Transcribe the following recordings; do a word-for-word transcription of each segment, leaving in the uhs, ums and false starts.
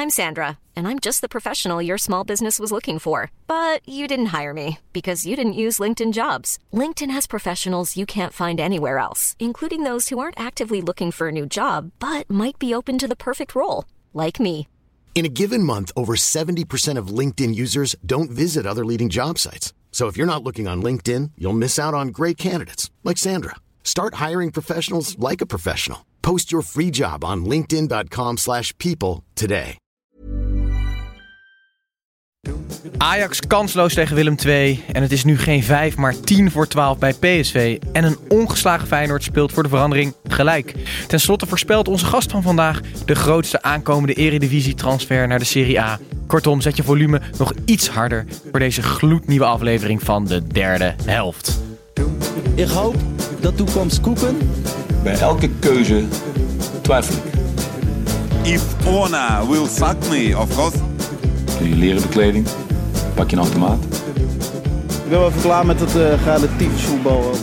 I'm Sandra, and I'm just the professional your small business was looking for. But you didn't hire me because you didn't use LinkedIn Jobs. LinkedIn has professionals you can't find anywhere else, including those who aren't actively looking for a new job, but might be open to the perfect role, like me. In a given month, over seventy percent of LinkedIn users don't visit other leading job sites. So if you're not looking on LinkedIn, you'll miss out on great candidates like Sandra. Start hiring professionals like a professional. Post your free job on linkedin.com slash people today. Ajax kansloos tegen Willem twee. En het is nu geen vijf, maar tien voor twaalf bij P S V. En een ongeslagen Feyenoord speelt voor de verandering gelijk. Ten slotte voorspelt onze gast van vandaag de grootste aankomende eredivisie-transfer naar de Serie A. Kortom, zet je volume nog iets harder voor deze gloednieuwe aflevering van de derde helft. Ik hoop dat toekomst koeken. Bij elke keuze twijfel ik. If Ona will suck me, of course. Doe je leren bekleding, pak je een automaat. Ik ben wel even klaar met het uh, relatief voetbal.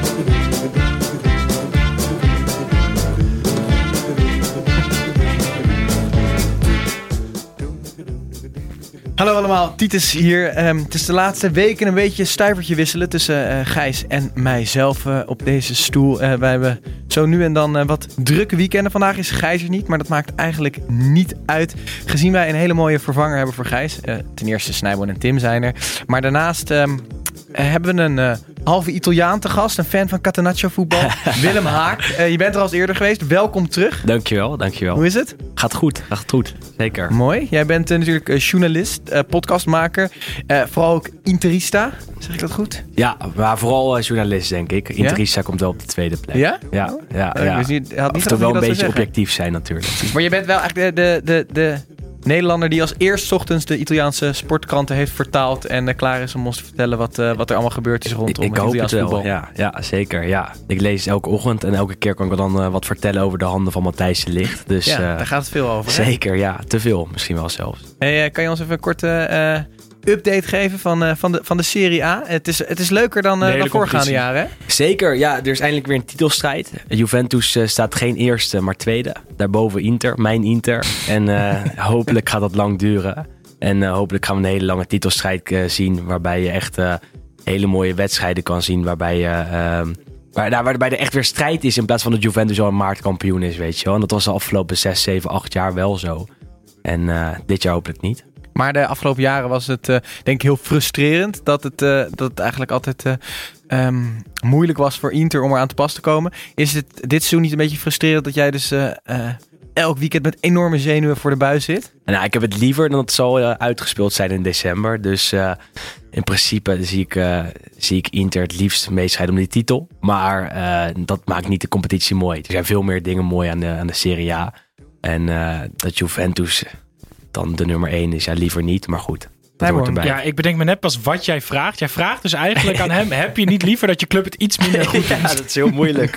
Hallo allemaal, Titus hier. Um, het is de laatste weken een beetje stuivertje wisselen tussen uh, Gijs en mijzelf uh, op deze stoel. Uh, wij hebben zo nu en dan uh, wat drukke weekenden. Vandaag is Gijs er niet, maar dat maakt eigenlijk niet uit. Gezien wij een hele mooie vervanger hebben voor Gijs. Uh, ten eerste Snijboon en Tim zijn er. Maar daarnaast um, uh, hebben we een uh, halve Italiaan te gast. Een fan van Catenaccio voetbal. Willem Haak. Uh, je bent er al eens eerder geweest. Welkom terug. Dankjewel, dankjewel. Hoe is het? Gaat goed, gaat goed. Zeker. Mooi. Jij bent uh, natuurlijk uh, journalist, uh, podcastmaker. Uh, vooral ook interista. Zeg ik dat goed? Ja, maar vooral uh, journalist, denk ik. Interista ja? komt wel op de tweede plek. Ja? Ja, ja. Uh, ja. Dus je had niet of toch wel een beetje zeggen. objectief zijn natuurlijk. Maar je bent wel eigenlijk de, de, de, de Nederlander die als eerst ochtends de Italiaanse sportkranten heeft vertaald en uh, klaar is om ons te vertellen wat, uh, wat er allemaal gebeurd is rondom ik, ik het hoop Italiaanse het wel. voetbal. Ja, ja, zeker. Ja. Ik lees elke ochtend en elke keer kan ik dan uh, wat vertellen over de handen van Matthijs de Ligt. Dus, ja, uh, daar gaat het veel over. Zeker, hè? ja. Te veel misschien wel zelfs. Hey, uh, kan je ons even een korte uh, update geven van, uh, van, de, van de Serie A? Het is, het is leuker dan, uh, dan voorgaande jaren, hè? Zeker, ja. Er is eindelijk weer een titelstrijd. Juventus uh, staat geen eerste, maar tweede. Daarboven Inter, mijn Inter. En uh, hopelijk gaat dat lang duren. En uh, hopelijk gaan we een hele lange titelstrijd uh, zien. Waarbij je echt uh, hele mooie wedstrijden kan zien. Waarbij, uh, uh, waar, nou, waarbij er echt weer strijd is. In plaats van dat Juventus al een maartkampioen is, weet je wel. En dat was de afgelopen zes, zeven, acht jaar wel zo. En uh, dit jaar hopelijk niet. Maar de afgelopen jaren was het uh, denk ik heel frustrerend. Dat het, uh, dat het eigenlijk altijd uh, um, moeilijk was voor Inter om eraan te pas te komen. Is het dit seizoen niet een beetje frustrerend dat jij dus uh, uh, elk weekend met enorme zenuwen voor de buis zit? Nou, ik heb het liever dan het zal uh, uitgespeeld zijn in december. Dus uh, in principe zie ik, uh, zie ik Inter het liefst meestrijden om die titel. Maar uh, dat maakt niet de competitie mooi. Er zijn veel meer dingen mooi aan de, aan de Serie A. En uh, dat Juventus dan de nummer één is, ja, liever niet. Maar goed, dat hoort erbij. Ja, ik bedenk me net pas wat jij vraagt. Jij vraagt dus eigenlijk aan hem, heb je niet liever dat je club het iets minder goed doet? Ja, dat is heel moeilijk.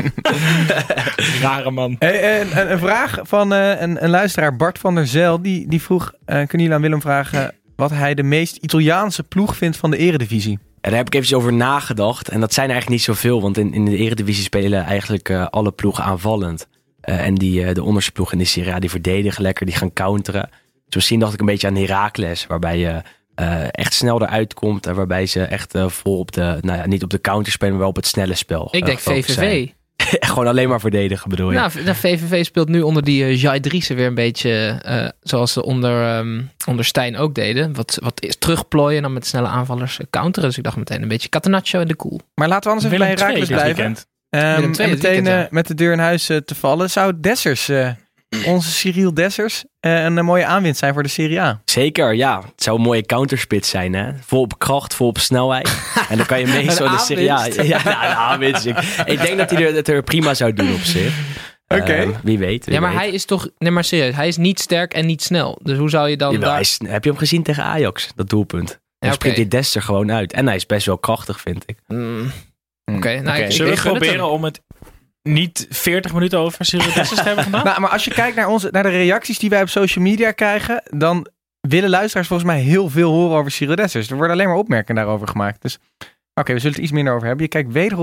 Rare man. Hey, een, een, een vraag van uh, een, een luisteraar, Bart van der Zijl. Die, die vroeg, uh, kunnen jullie aan Willem vragen wat hij de meest Italiaanse ploeg vindt van de eredivisie? Ja, daar heb ik eventjes over nagedacht. En dat zijn eigenlijk niet zoveel. Want in, in de eredivisie spelen eigenlijk uh, alle ploegen aanvallend. Uh, en die, uh, de onderste ploeg in de Serie A, die verdedigen lekker, die gaan counteren. Dus misschien dacht ik een beetje aan Heracles, waarbij je uh, echt snel eruit komt. En waarbij ze echt uh, vol op de, nou ja, niet op de counter spelen, maar wel op het snelle spel. Ik denk uh, V V V. Gewoon alleen maar verdedigen, bedoel je? Nou, de V V V speelt nu onder die uh, Jai Driessen weer een beetje uh, zoals ze onder, um, onder Stijn ook deden. Wat, wat is terugplooien en dan met snelle aanvallers uh, counteren. Dus ik dacht meteen een beetje Catenaccio en de Koel. Maar laten we anders even bij Heracles blijven. Um, en meteen weekend, ja. uh, met de deur in huis uh, te vallen. Zou Dessers, uh, onze Cyril Dessers, uh, een, een mooie aanwinst zijn voor de Serie A? Zeker, ja. Het zou een mooie counterspits zijn, hè? Vol op kracht, vol op snelheid. En dan kan je meestal de Serie A. Ja, ja, nou, een aanwinst. Ik, ik denk dat hij er, het er prima zou doen op zich. Oké. Okay. Uh, wie weet. Wie ja, maar weet. hij is toch... Nee, maar serieus. Hij is niet sterk en niet snel. Dus hoe zou je dan... Jawel, daar... is, heb je hem gezien tegen Ajax? Dat doelpunt. Dan ja, okay. springt die Dest er gewoon uit. En hij is best wel krachtig, vind ik. Mm. Oké. Okay, nou, okay. Zullen we proberen om het niet veertig minuten over Cyril Dessers te hebben vandaag? Nou, maar als je kijkt naar, onze, naar de reacties die wij op social media krijgen, dan willen luisteraars volgens mij heel veel horen over Cyril Dessers. Er worden alleen maar opmerkingen daarover gemaakt. Dus oké, okay, we zullen het iets minder over hebben. Je kijkt wederom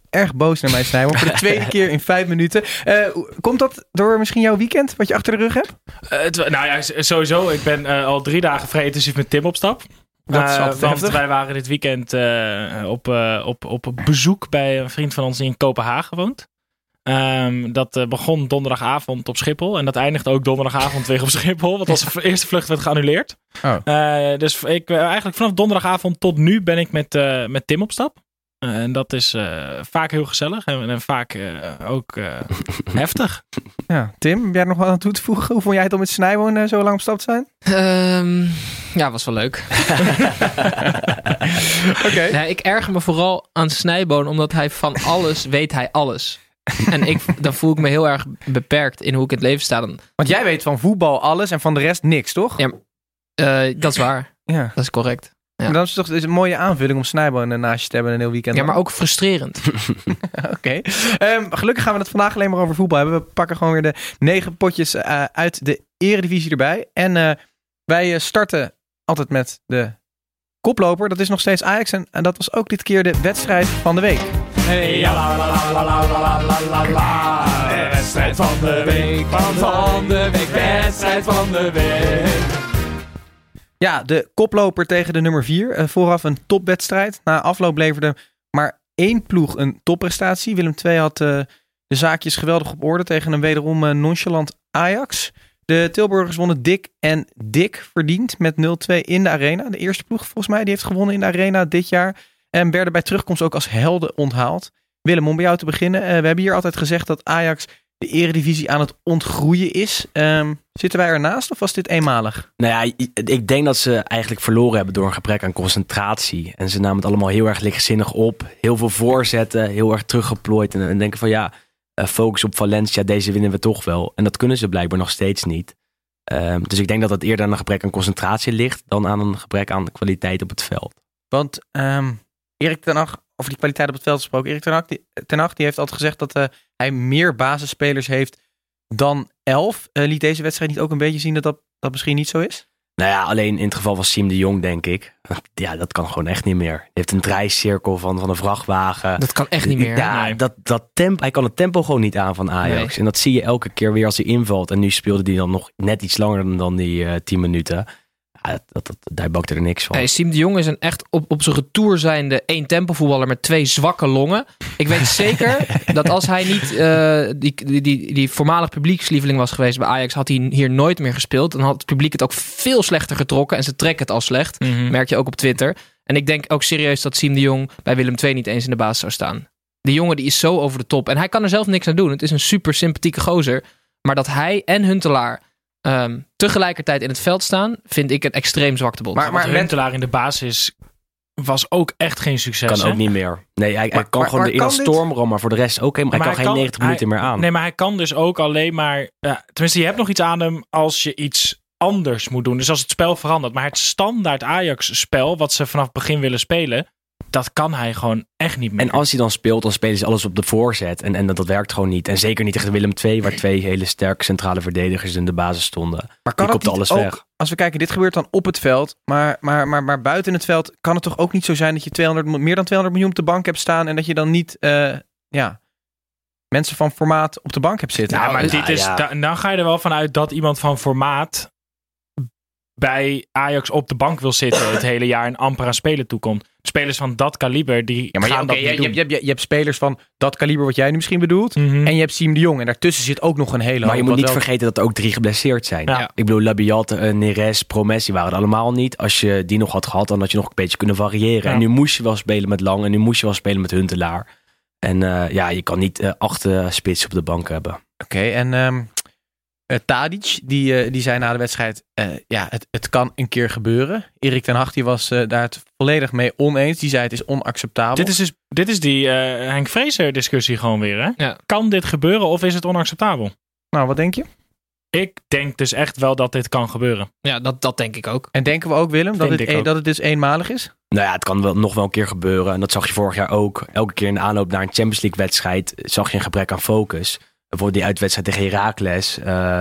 erg boos naar mij, Snijboon. Voor de tweede keer in vijf minuten. Uh, komt dat door misschien jouw weekend, wat je achter de rug hebt? Uh, het, nou ja, sowieso. Ik ben uh, al drie dagen vrij intensief met Tim op stap. Dat is uh, want wij waren dit weekend uh, op, uh, op, op bezoek bij een vriend van ons die in Kopenhagen woont. Um, dat uh, begon donderdagavond op Schiphol. En dat eindigde ook donderdagavond weer op Schiphol. Want onze eerste vlucht werd geannuleerd. Oh. Uh, dus ik, uh, eigenlijk vanaf donderdagavond tot nu ben ik met, uh, met Tim op stap. Uh, en dat is uh, vaak heel gezellig. En, en vaak uh, ook uh, heftig. Ja, Tim, heb jij er nog wat aan toe te voegen? Hoe vond jij het om met Snijboon uh, zo lang op stap te zijn? Um, ja, was wel leuk. Okay. Nee, ik erger me vooral aan Snijboon. Omdat hij van alles weet hij alles. En ik, dan voel ik me heel erg beperkt in hoe ik in het leven sta. Dan... Want jij weet van voetbal alles en van de rest niks, toch? Ja, uh, dat is waar. Ja. Dat is correct. Ja. En dan is het toch een mooie aanvulling om Snijboon naast je te hebben een heel weekend. Ja, maar ook frustrerend. Oké. Okay. Um, gelukkig gaan we het vandaag alleen maar over voetbal hebben. We pakken gewoon weer de negen potjes uh, uit de Eredivisie erbij. En uh, wij starten altijd met de koploper. Dat is nog steeds Ajax. En, en dat was ook dit keer de wedstrijd van de week. Hey, ja, la, la, la, la, la, la, la, la. De wedstrijd van de week, van, van de week, wedstrijd van de week. Ja, de koploper tegen de nummer vier. Uh, vooraf een topwedstrijd. Na afloop leverde maar één ploeg een topprestatie. Willem twee had uh, de zaakjes geweldig op orde tegen een wederom uh, nonchalant Ajax. De Tilburgers wonnen dik en dik verdiend met nul twee in de arena. De eerste ploeg volgens mij die heeft gewonnen in de arena dit jaar. En werden bij terugkomst ook als helden onthaald. Willem, om bij jou te beginnen. Uh, we hebben hier altijd gezegd dat Ajax de Eredivisie aan het ontgroeien is. Um, zitten wij ernaast of was dit eenmalig? Nou ja, ik denk dat ze eigenlijk verloren hebben door een gebrek aan concentratie. En ze namen het allemaal heel erg lichtzinnig op. Heel veel voorzetten, heel erg teruggeplooid. En, en denken van ja, uh, focus op Valencia, deze winnen we toch wel. En dat kunnen ze blijkbaar nog steeds niet. Um, dus ik denk dat het eerder aan een gebrek aan concentratie ligt dan aan een gebrek aan kwaliteit op het veld. Want um, Erik ten Hag, over die kwaliteit op het veld gesproken. Erik ten Hag, die, ten Hag, die heeft altijd gezegd dat uh, hij meer basisspelers heeft dan elf. Uh, liet deze wedstrijd niet ook een beetje zien dat, dat dat misschien niet zo is? Nou ja, alleen in het geval van Siem de Jong, denk ik. Ja, dat kan gewoon echt niet meer. Hij heeft een draaicirkel van, van een vrachtwagen. Dat kan echt niet meer. Ja, nee. dat, dat tempo, hij kan het tempo gewoon niet aan van Ajax. Nee. En dat zie je elke keer weer als hij invalt. En nu speelde hij dan nog net iets langer dan, dan die uh, tien minuten. Ja, dat, dat, dat, daar bakte er niks van. Hey, Siem de Jong is een echt op, op zijn retour zijnde één tempo voetballer met twee zwakke longen. Ik weet zeker dat als hij niet uh, die, die, die, die voormalig publiekslieveling was geweest bij Ajax, had hij hier nooit meer gespeeld. Dan had het publiek het ook veel slechter getrokken. En ze trekken het al slecht. Mm-hmm. Merk je ook op Twitter. En ik denk ook serieus dat Siem de Jong bij Willem twee niet eens in de basis zou staan. Die jongen die is zo over de top. En hij kan er zelf niks aan doen. Het is een super sympathieke gozer. Maar dat hij en Huntelaar Um, tegelijkertijd in het veld staan, vind ik een extreem zwakte Maar, maar Huntelaar in de basis was ook echt geen succes. Kan hè? ook niet meer. Nee, hij, maar, hij kan maar, gewoon maar erin als stormer, maar voor de rest ook helemaal. Hij kan, hij kan geen negentig minuten meer aan. Nee, maar hij kan dus ook alleen maar. Ja, tenminste, je hebt nog iets aan hem als je iets anders moet doen. Dus als het spel verandert. Maar het standaard Ajax-spel, wat ze vanaf het begin willen spelen, dat kan hij gewoon echt niet meer. En als hij dan speelt, dan spelen ze alles op de voorzet. En, en dat, dat werkt gewoon niet. En zeker niet tegen Willem twee, waar twee hele sterke centrale verdedigers in de basis stonden. Maar kan die alles ook, weg. Als we kijken, dit gebeurt dan op het veld. Maar, maar, maar, maar buiten het veld kan het toch ook niet zo zijn dat je tweehonderd, meer dan tweehonderd miljoen op de bank hebt staan. En dat je dan niet uh, ja, mensen van formaat op de bank hebt zitten. Nou, maar dus, dit is, ja. da, dan ga je er wel vanuit dat iemand van formaat bij Ajax op de bank wil zitten het hele jaar en amper aan spelen toekomt. Spelers van dat kaliber, die ja, maar gaan je, okay, dat je, niet je, je, je, je hebt spelers van dat kaliber wat jij nu misschien bedoelt. Mm-hmm. En je hebt Siem de Jong. En daartussen zit ook nog een hele hoop. Maar je moet niet wel vergeten dat er ook drie geblesseerd zijn. Ja. Ik bedoel, Labiat, uh, Neres, Promes, die waren er allemaal niet. Als je die nog had gehad, dan had je nog een beetje kunnen variëren. Ja. En nu moest je wel spelen met Lang. En nu moest je wel spelen met Huntelaar. En uh, ja, je kan niet uh, acht uh, spits op de bank hebben. Oké, okay, en Um... Uh, Tadic, die, uh, die zei na de wedstrijd, uh, ja, het, het kan een keer gebeuren. Erik ten Hag, die was uh, daar het volledig mee oneens. Die zei, het is onacceptabel. Dit is, dus, dit is die uh, Henk Vrezer discussie gewoon weer, hè? Ja. Kan dit gebeuren of is het onacceptabel? Nou, wat denk je? Ik denk dus echt wel dat dit kan gebeuren. Ja, dat, dat denk ik ook. En denken we ook, Willem, dat het, een, ook. dat het dus eenmalig is? Nou ja, het kan wel, nog wel een keer gebeuren. En dat zag je vorig jaar ook. Elke keer in de aanloop naar een Champions League wedstrijd zag je een gebrek aan focus. Bijvoorbeeld die uitwedstrijd tegen Heracles. Uh,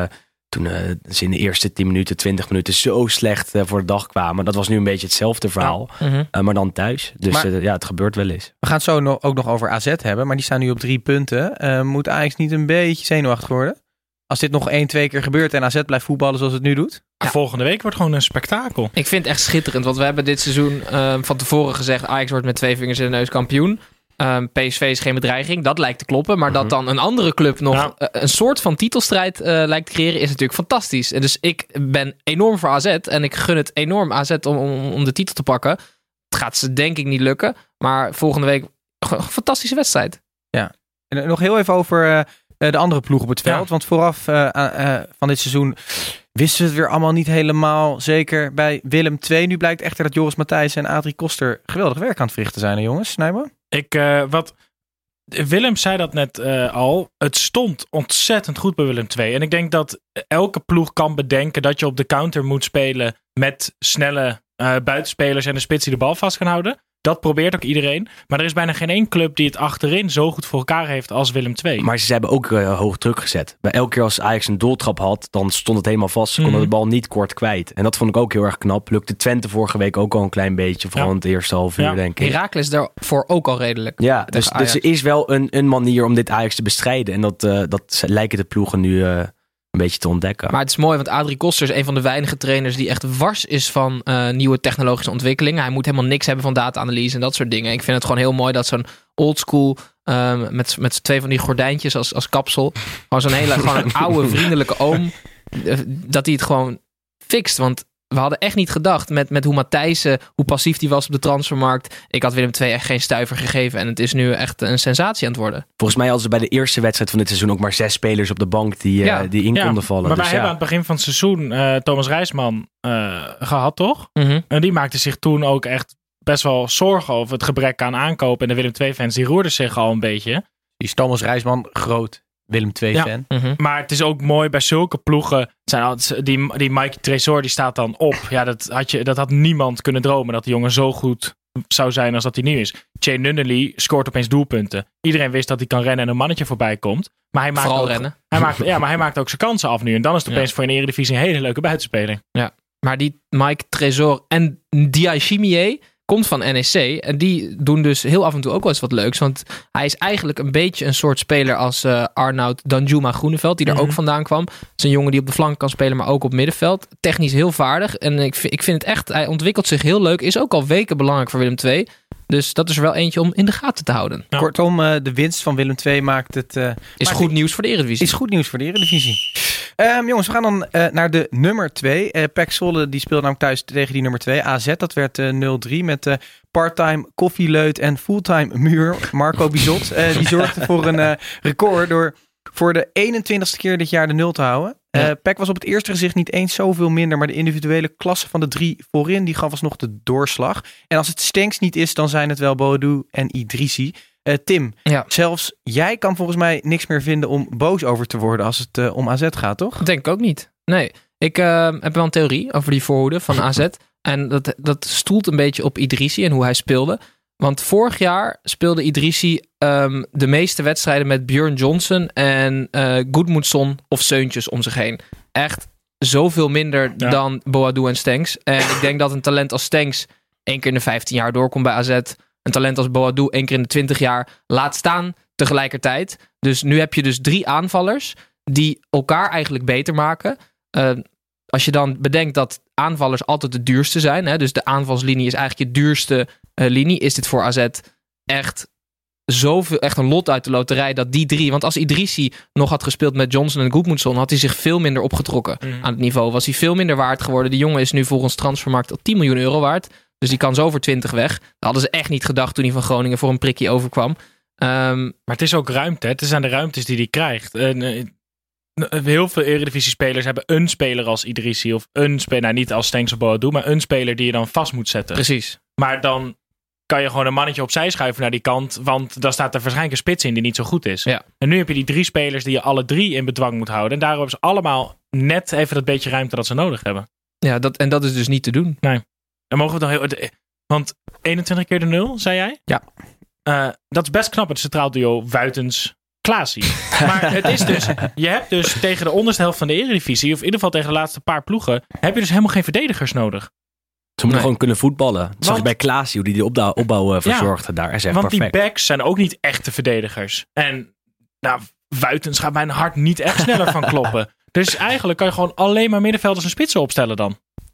toen uh, ze in de eerste tien minuten, twintig minuten zo slecht uh, voor de dag kwamen. Dat was nu een beetje hetzelfde verhaal. Ja. Uh-huh. Uh, maar dan thuis. Dus maar, uh, ja, het gebeurt wel eens. We gaan het zo nog, ook nog over A Z hebben. Maar die staan nu op drie punten. Uh, moet Ajax niet een beetje zenuwachtig worden? Als dit nog één, twee keer gebeurt en A Z blijft voetballen zoals het nu doet? Ja. Volgende week wordt gewoon een spektakel. Ik vind het echt schitterend. Want we hebben dit seizoen uh, van tevoren gezegd... Ajax wordt met twee vingers in de neus kampioen. Um, P S V is geen bedreiging. Dat lijkt te kloppen. Maar dat dan een andere club nog ja. uh, een soort van titelstrijd uh, lijkt te creëren... is natuurlijk fantastisch. En dus ik ben enorm voor A Z. En ik gun het enorm A Z om, om, om de titel te pakken. Het gaat ze denk ik niet lukken. Maar volgende week een fantastische wedstrijd. Ja. En nog heel even over... Uh... de andere ploeg op het veld. Ja. Want vooraf uh, uh, van dit seizoen wisten we het weer allemaal niet helemaal zeker bij Willem twee. Nu blijkt echter dat Joris Matthijssen en Adrie Koster geweldig werk aan het verrichten zijn, hè, jongens. Snijboom? Ik, uh, wat... Willem zei dat net uh, al. Het stond ontzettend goed bij Willem twee. En ik denk dat elke ploeg kan bedenken dat je op de counter moet spelen met snelle uh, buitenspelers en de spits die de bal vast kan houden. Dat probeert ook iedereen. Maar er is bijna geen één club die het achterin zo goed voor elkaar heeft als Willem twee. Maar ze hebben ook uh, hoog druk gezet. Bij elke keer als Ajax een doeltrap had, dan stond het helemaal vast. Ze konden mm-hmm. de bal niet kort kwijt. En dat vond ik ook heel erg knap. Lukte Twente vorige week ook al een klein beetje. Vooral ja. in het eerste half uur, ja. denk ik. Heracles daarvoor ook al redelijk. Ja, dus, dus er is wel een, een manier om dit Ajax te bestrijden. En dat, uh, dat lijken de ploegen nu... Uh, een beetje te ontdekken. Maar het is mooi, want Adrie Koster is een van de weinige trainers die echt wars is van uh, nieuwe technologische ontwikkelingen. Hij moet helemaal niks hebben van data-analyse en dat soort dingen. Ik vind het gewoon heel mooi dat zo'n oldschool um, met, met twee van die gordijntjes als, als kapsel, gewoon zo'n hele gewoon een oude vriendelijke oom, uh, dat hij het gewoon fixt. Want we hadden echt niet gedacht met, met hoe Matthijssen, hoe passief die was op de transfermarkt. Ik had Willem twee echt geen stuiver gegeven. En het is nu echt een sensatie aan het worden. Volgens mij hadden ze bij de eerste wedstrijd van dit seizoen ook maar zes spelers op de bank die, ja. uh, die in ja. konden vallen. Maar dus wij ja. hebben aan het begin van het seizoen uh, Thomas Reisman uh, gehad, toch? Mm-hmm. En die maakte zich toen ook echt best wel zorgen over het gebrek aan aankopen. En de Willem twee fans die roerden zich al een beetje. Die is Thomas Reisman groot Willem twee fan. Ja. Mm-hmm. Maar het is ook mooi bij zulke ploegen. Zijn altijd, die, die Mike Tresor die staat dan op. Ja, dat had, je, dat had niemand kunnen dromen dat die jongen zo goed zou zijn als dat hij nu is. Jay Nunnally scoort opeens doelpunten. Iedereen wist dat hij kan rennen en een mannetje voorbij komt. Maar hij maakt Vooral ook, rennen. Hij maakt, ja, maar hij maakt ook zijn kansen af nu. En dan is het opeens ja. voor een Eredivisie een hele leuke buitenspeler. Ja, maar die Mike Tresor en Diachimier komt van N E C. En die doen dus heel af en toe ook wel eens wat leuks. Want hij is eigenlijk een beetje een soort speler als uh, Arnoud Danjuma Groeneveld. Die er mm-hmm. ook vandaan kwam. Het is een jongen die op de flank kan spelen, maar ook op middenveld. Technisch heel vaardig. En ik vind, ik vind het echt, hij ontwikkelt zich heel leuk. Is ook al weken belangrijk voor Willem twee. Dus dat is er wel eentje om in de gaten te houden. Ja. Kortom, uh, de winst van Willem twee maakt het... Uh, is maakt goed het, nieuws voor de Eredivisie. Is goed nieuws voor de Eredivisie. Um, jongens, we gaan dan uh, naar de nummer twee. Uh, P E C Zwolle die speelde namelijk thuis tegen die nummer twee. A Z, dat werd uh, nul drie met uh, part-time koffieleut en fulltime muur. Marco Bizot. Uh, die zorgde voor een uh, record door voor de eenentwintigste keer dit jaar de nul te houden. Uh, ja. P E C was op het eerste gezicht niet eens zoveel minder, maar de individuele klasse van de drie voorin, die gaf alsnog de doorslag. En als het Stenks niet is, dan zijn het wel Boadu en Idrissi. Uh, Tim, ja. zelfs jij kan volgens mij niks meer vinden om boos over te worden als het uh, om A Z gaat, toch? Dat denk ik ook niet. Nee, ik uh, heb wel een theorie over die voorhoede van A Z. En dat, dat stoelt een beetje op Idrissi en hoe hij speelde. Want vorig jaar speelde Idrissi um, de meeste wedstrijden met Björn Johnson en uh, Gudmundsson of Seuntjes om zich heen. Echt zoveel minder ja. dan Boadu en Stenks. En ik denk dat een talent als Stenks één keer in de vijftien jaar doorkomt bij A Z. Een talent als Boadu één keer in de twintig jaar laat staan tegelijkertijd. Dus nu heb je dus drie aanvallers die elkaar eigenlijk beter maken. Uh, als je dan bedenkt dat aanvallers altijd de duurste zijn. Hè, dus de aanvalslinie is eigenlijk je duurste uh, linie. Is dit voor A Z echt, zoveel, echt een lot uit de loterij dat die drie... Want als Idrissi nog had gespeeld met Johnson en Gudmundsson, had hij zich veel minder opgetrokken mm. aan het niveau. Was hij veel minder waard geworden. Die jongen is nu volgens Transfermarkt al tien miljoen euro waard. Dus die kan zo voor twintig weg. Dat hadden ze echt niet gedacht toen hij van Groningen voor een prikje overkwam. Um, maar het is ook ruimte. Hè? Het zijn de ruimtes die hij krijgt. En, uh, heel veel Eredivisie-spelers hebben een speler als Idrissi. Of een speler, nou niet als Stenks of Boadu, maar een speler die je dan vast moet zetten. Precies. Maar dan kan je gewoon een mannetje opzij schuiven naar die kant. Want dan staat er waarschijnlijk een spits in die niet zo goed is. Ja. En nu heb je die drie spelers die je alle drie in bedwang moet houden. En daarom hebben ze allemaal net even dat beetje ruimte dat ze nodig hebben. Ja, dat, en dat is dus niet te doen. Nee. Dan mogen we dan heel... Want eenentwintig keer de nul, zei jij? Ja. Uh, dat is best knap, het centraal duo Wuitens Klaasie. Maar het is dus, je hebt dus tegen de onderste helft van de Eredivisie, of in ieder geval tegen de laatste paar ploegen, heb je dus helemaal geen verdedigers nodig. Ze moeten nee. gewoon kunnen voetballen. Dat zag je bij Klaasie, hoe die de opbouw, opbouw uh, verzorgde ja, daar. Is echt want perfect. Die backs zijn ook niet echte verdedigers. En nou, Wuitens gaat mijn hart niet echt sneller van kloppen. Dus eigenlijk kan je gewoon alleen maar middenvelders en spitsen opstellen dan.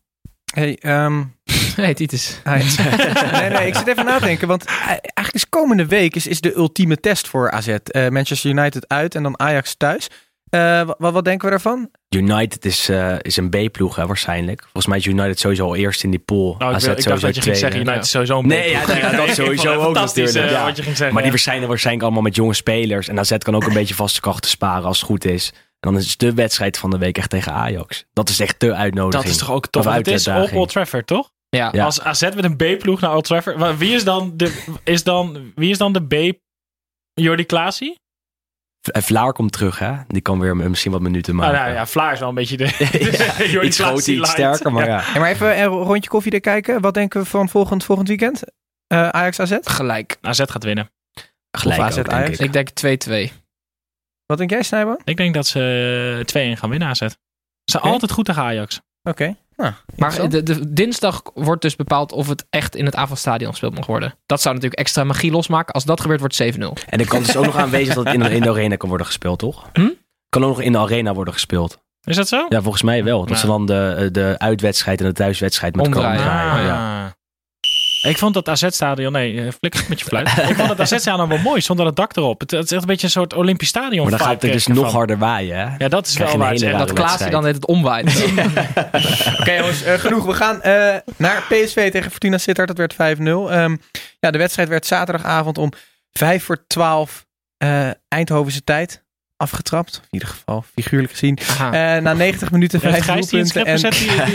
Hey, um... hey Titus. nee, nee, ik zit even na te denken. Want eigenlijk is komende week is, is de ultieme test voor A Z. Uh, Manchester United uit en dan Ajax thuis. Uh, wat, wat denken we daarvan? United is, uh, is een B-ploeg hè, waarschijnlijk. Volgens mij is United sowieso al eerst in die pool. Oh, ik, wil, ik dacht dat je ging zeggen United is sowieso een nee, ja, ja, dat sowieso ook natuurlijk. Ja. Wat je ging zeggen, maar die ja. verschijnen waarschijnlijk allemaal met jonge spelers. En A Z kan ook een beetje vaste krachten sparen als het goed is. En dan is de wedstrijd van de week echt tegen Ajax. Dat is echt de uitnodiging. Dat is toch ook tof. Het is op Old Trafford, toch? Ja. Ja. Als A Z met een B-ploeg naar Old Trafford. Wie is dan de, is dan, wie is dan de B? Jordi Klaasie? Vlaar komt terug, hè? Die kan weer misschien wat minuten maken. Ah, nou ja, Vlaar is wel een beetje de... de ja, iets groter, iets sterker, maar ja. ja. Maar even een rondje koffie kijken. Wat denken we van volgend, volgend weekend? Uh, Ajax A Z? Gelijk. A Z gaat winnen. Gelijk A Z ook, denk ik. Ik denk twee-twee. Wat denk jij, Snijboom? Ik denk dat ze twee-een gaan winnen, A Z. Ze zijn okay. altijd goed tegen Ajax. Oké. Okay. Nou, maar de, de, dinsdag wordt dus bepaald of het echt in het Avondstadion gespeeld mag worden. Dat zou natuurlijk extra magie losmaken. Als dat gebeurt, wordt het zeven nul. En de kans is ook nog aanwezig dat het in de, in de arena kan worden gespeeld, toch? Hm? Kan ook nog in de arena worden gespeeld. Is dat zo? Ja, volgens mij wel. Dat nou. ze dan de, de uitwedstrijd en de thuiswedstrijd met elkaar omdraaien. Ah. Ja. Ik vond dat A Z-stadion... Nee, flikker met je fluit. Ik vond dat A Z-stadion wel mooi, zonder het dak erop. Het, het is echt een beetje een soort Olympisch stadion. Maar dan gaat het dus nog harder waaien, hè? Ja, dat is wel waar. En dat Klaasie dan het omwaait. Oké okay, jongens, uh, genoeg. We gaan uh, naar P S V tegen Fortuna Sittard. Dat werd vijf nul. Um, ja, de wedstrijd werd zaterdagavond om vijf voor twaalf uh, Eindhovense tijd afgetrapt. In ieder geval, figuurlijk gezien. Uh, na negentig minuten vijf doelpunten. En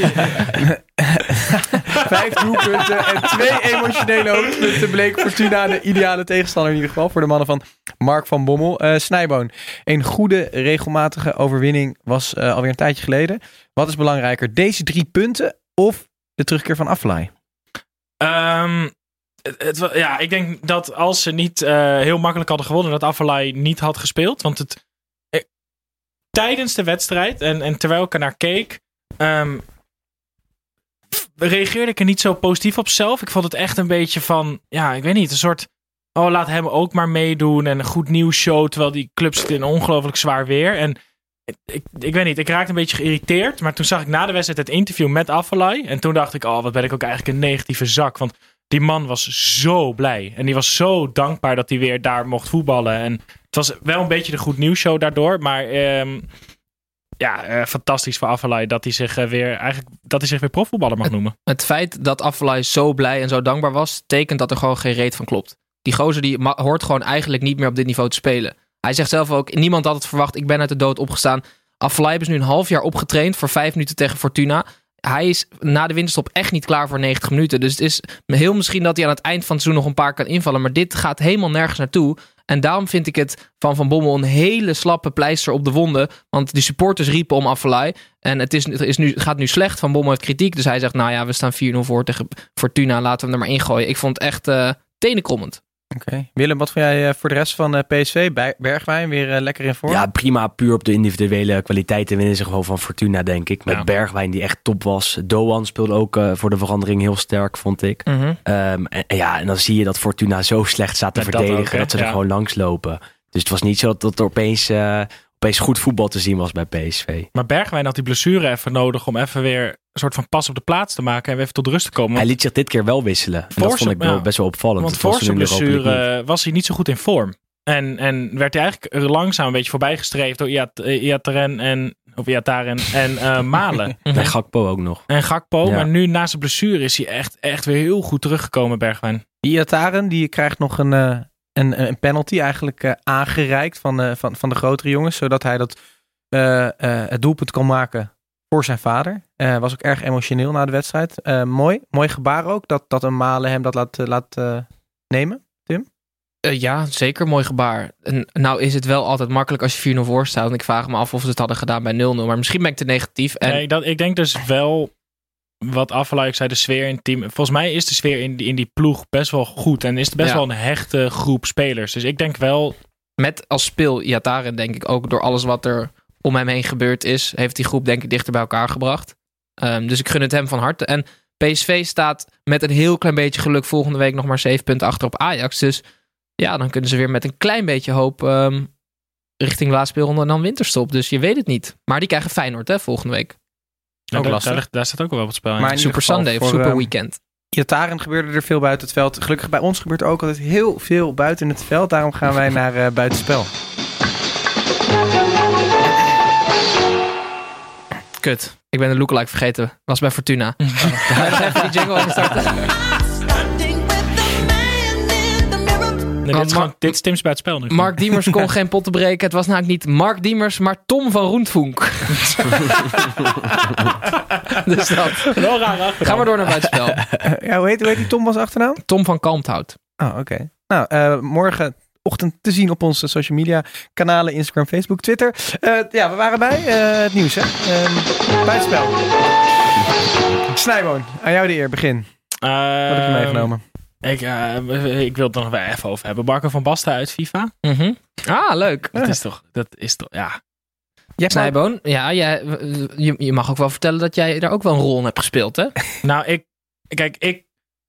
vijf doelpunten en twee emotionele hoogtepunten bleek Fortuna de ideale tegenstander in ieder geval voor de mannen van Mark van Bommel. Uh, Snijboon, een goede regelmatige overwinning was uh, alweer een tijdje geleden. Wat is belangrijker, deze drie punten of de terugkeer van Afellay? Um, het, het, ja, ik denk dat als ze niet uh, heel makkelijk hadden gewonnen, dat Afellay niet had gespeeld. Want het eh, tijdens de wedstrijd en, en terwijl ik er naar keek, um, reageerde ik er niet zo positief op zelf. Ik vond het echt een beetje van, ja, ik weet niet, een soort, oh, laat hem ook maar meedoen en een goed nieuws show, terwijl die club zit in ongelooflijk zwaar weer. En ik, ik weet niet, ik raakte een beetje geïrriteerd, maar toen zag ik na de wedstrijd het interview met Afellay en toen dacht ik, oh, wat ben ik ook eigenlijk een negatieve zak, want die man was zo blij en die was zo dankbaar dat hij weer daar mocht voetballen. En het was wel een beetje de goed nieuws show daardoor, maar um, ja, uh, fantastisch voor Afellay dat hij zich uh, weer eigenlijk dat hij zich weer profvoetballer mag het, noemen. Het feit dat Afellay zo blij en zo dankbaar was, tekent dat er gewoon geen reet van klopt. Die gozer die ma- hoort gewoon eigenlijk niet meer op dit niveau te spelen. Hij zegt zelf ook, niemand had het verwacht, ik ben uit de dood opgestaan. Afellay is nu een half jaar opgetraind voor vijf minuten tegen Fortuna. Hij is na de winterstop echt niet klaar voor negentig minuten. Dus het is heel misschien dat hij aan het eind van het seizoen nog een paar kan invallen. Maar dit gaat helemaal nergens naartoe. En daarom vind ik het van Van Bommel een hele slappe pleister op de wonden. Want de supporters riepen om Afellay. En het, is, het is nu, gaat nu slecht. Van Bommel heeft kritiek. Dus hij zegt, nou ja, we staan vier nul voor tegen Fortuna. Laten we hem er maar ingooien. Ik vond het echt uh, tenenkrommend. Oké. Okay. Willem, wat vond jij uh, voor de rest van uh, P S V? Bergwijn weer uh, lekker in vorm? Ja, prima. Puur op de individuele kwaliteiten winnen ze gewoon van Fortuna, denk ik. Met ja. Bergwijn die echt top was. Doan speelde ook uh, voor de verandering heel sterk, vond ik. Mm-hmm. Um, en, en ja, en dan zie je dat Fortuna zo slecht staat te Met verdedigen. Dat, ook, dat ze ja. er gewoon langs lopen. Dus het was niet zo dat, dat er opeens, uh, opeens goed voetbal te zien was bij P S V. Maar Bergwijn had die blessure even nodig om even weer een soort van pas op de plaats te maken en weer even tot rust te komen. Hij liet zich dit keer wel wisselen. En dat vond ik wel, ja, best wel opvallend. Want voor zijn blessure was hij niet zo goed in vorm. En, en werd hij eigenlijk langzaam een beetje voorbijgestreefd door Iataren en of Iataren en uh, Malen. En Gakpo ook nog. En Gakpo, ja. Maar nu na zijn blessure is hij echt, echt weer heel goed teruggekomen, Bergwijn. Iataren, die krijgt nog een, uh, een, een penalty eigenlijk uh, aangereikt van, uh, van, van de grotere jongens, zodat hij dat uh, uh, het doelpunt kan maken voor zijn vader. Uh, was ook erg emotioneel na de wedstrijd. Uh, mooi, mooi gebaar ook, dat, dat een Malen hem dat laat, uh, laat uh, nemen. Tim? Uh, ja, zeker mooi gebaar. En nou is het wel altijd makkelijk als je vier nul voor staat. En ik vraag me af of ze het hadden gedaan bij nul nul. Maar misschien ben ik te negatief. En... Nee, dat, ik denk dus wel, wat Afellay ook zei, de sfeer in het team. Volgens mij is de sfeer in die, in die ploeg best wel goed. En is het best ja. wel een hechte groep spelers. Dus ik denk wel met als speel Iataren denk ik ook door alles wat er om hem heen gebeurd is, heeft die groep denk ik dichter bij elkaar gebracht. Um, dus ik gun het hem van harte. En P S V staat met een heel klein beetje geluk volgende week nog maar zeven punten achter op Ajax. Dus ja, dan kunnen ze weer met een klein beetje hoop um, richting laatste speelronde en dan winterstop. Dus je weet het niet. Maar die krijgen Feyenoord hè, volgende week. Ja, ook daar, lastig. daar, daar staat ook wel wat op het spel. Maar in Super Sunday of Super um, Weekend. Iataren gebeurde er veel buiten het veld. Gelukkig bij ons gebeurt er ook altijd heel veel buiten het veld. Daarom gaan wij naar uh, buitenspel. Kut. Ik ben de lookalike vergeten. Was bij Fortuna. Ga je nog even die jingle even starten? Nee, dit, is gewoon, dit is Tim's bij het spel nu. Mark Diemers kon geen potten breken. Het was namelijk niet Mark Diemers, maar Tom van Roentvonk. Dus dat. Wel raar. Ga maar door naar buitenspel. Ja, hoe, heet, hoe heet die Tom als achternaam? Tom van Kalmthout. Oh, oké. Okay. Nou, uh, morgenochtend te zien op onze social media kanalen. Instagram, Facebook, Twitter. Uh, ja, we waren bij uh, het nieuws, hè. Uh, buitenspel. Snijboon, aan jou de eer. Begin. Uh, Wat heb je meegenomen? Ik, uh, ik wil het er nog wel even over hebben. Marco van Basten uit FIFA. Mm-hmm. Ah, leuk. Dat is toch, dat is toch, ja. Snijboon, ja, jij, je, je mag ook wel vertellen dat jij daar ook wel een rol in hebt gespeeld, hè? Nou, ik, kijk, ik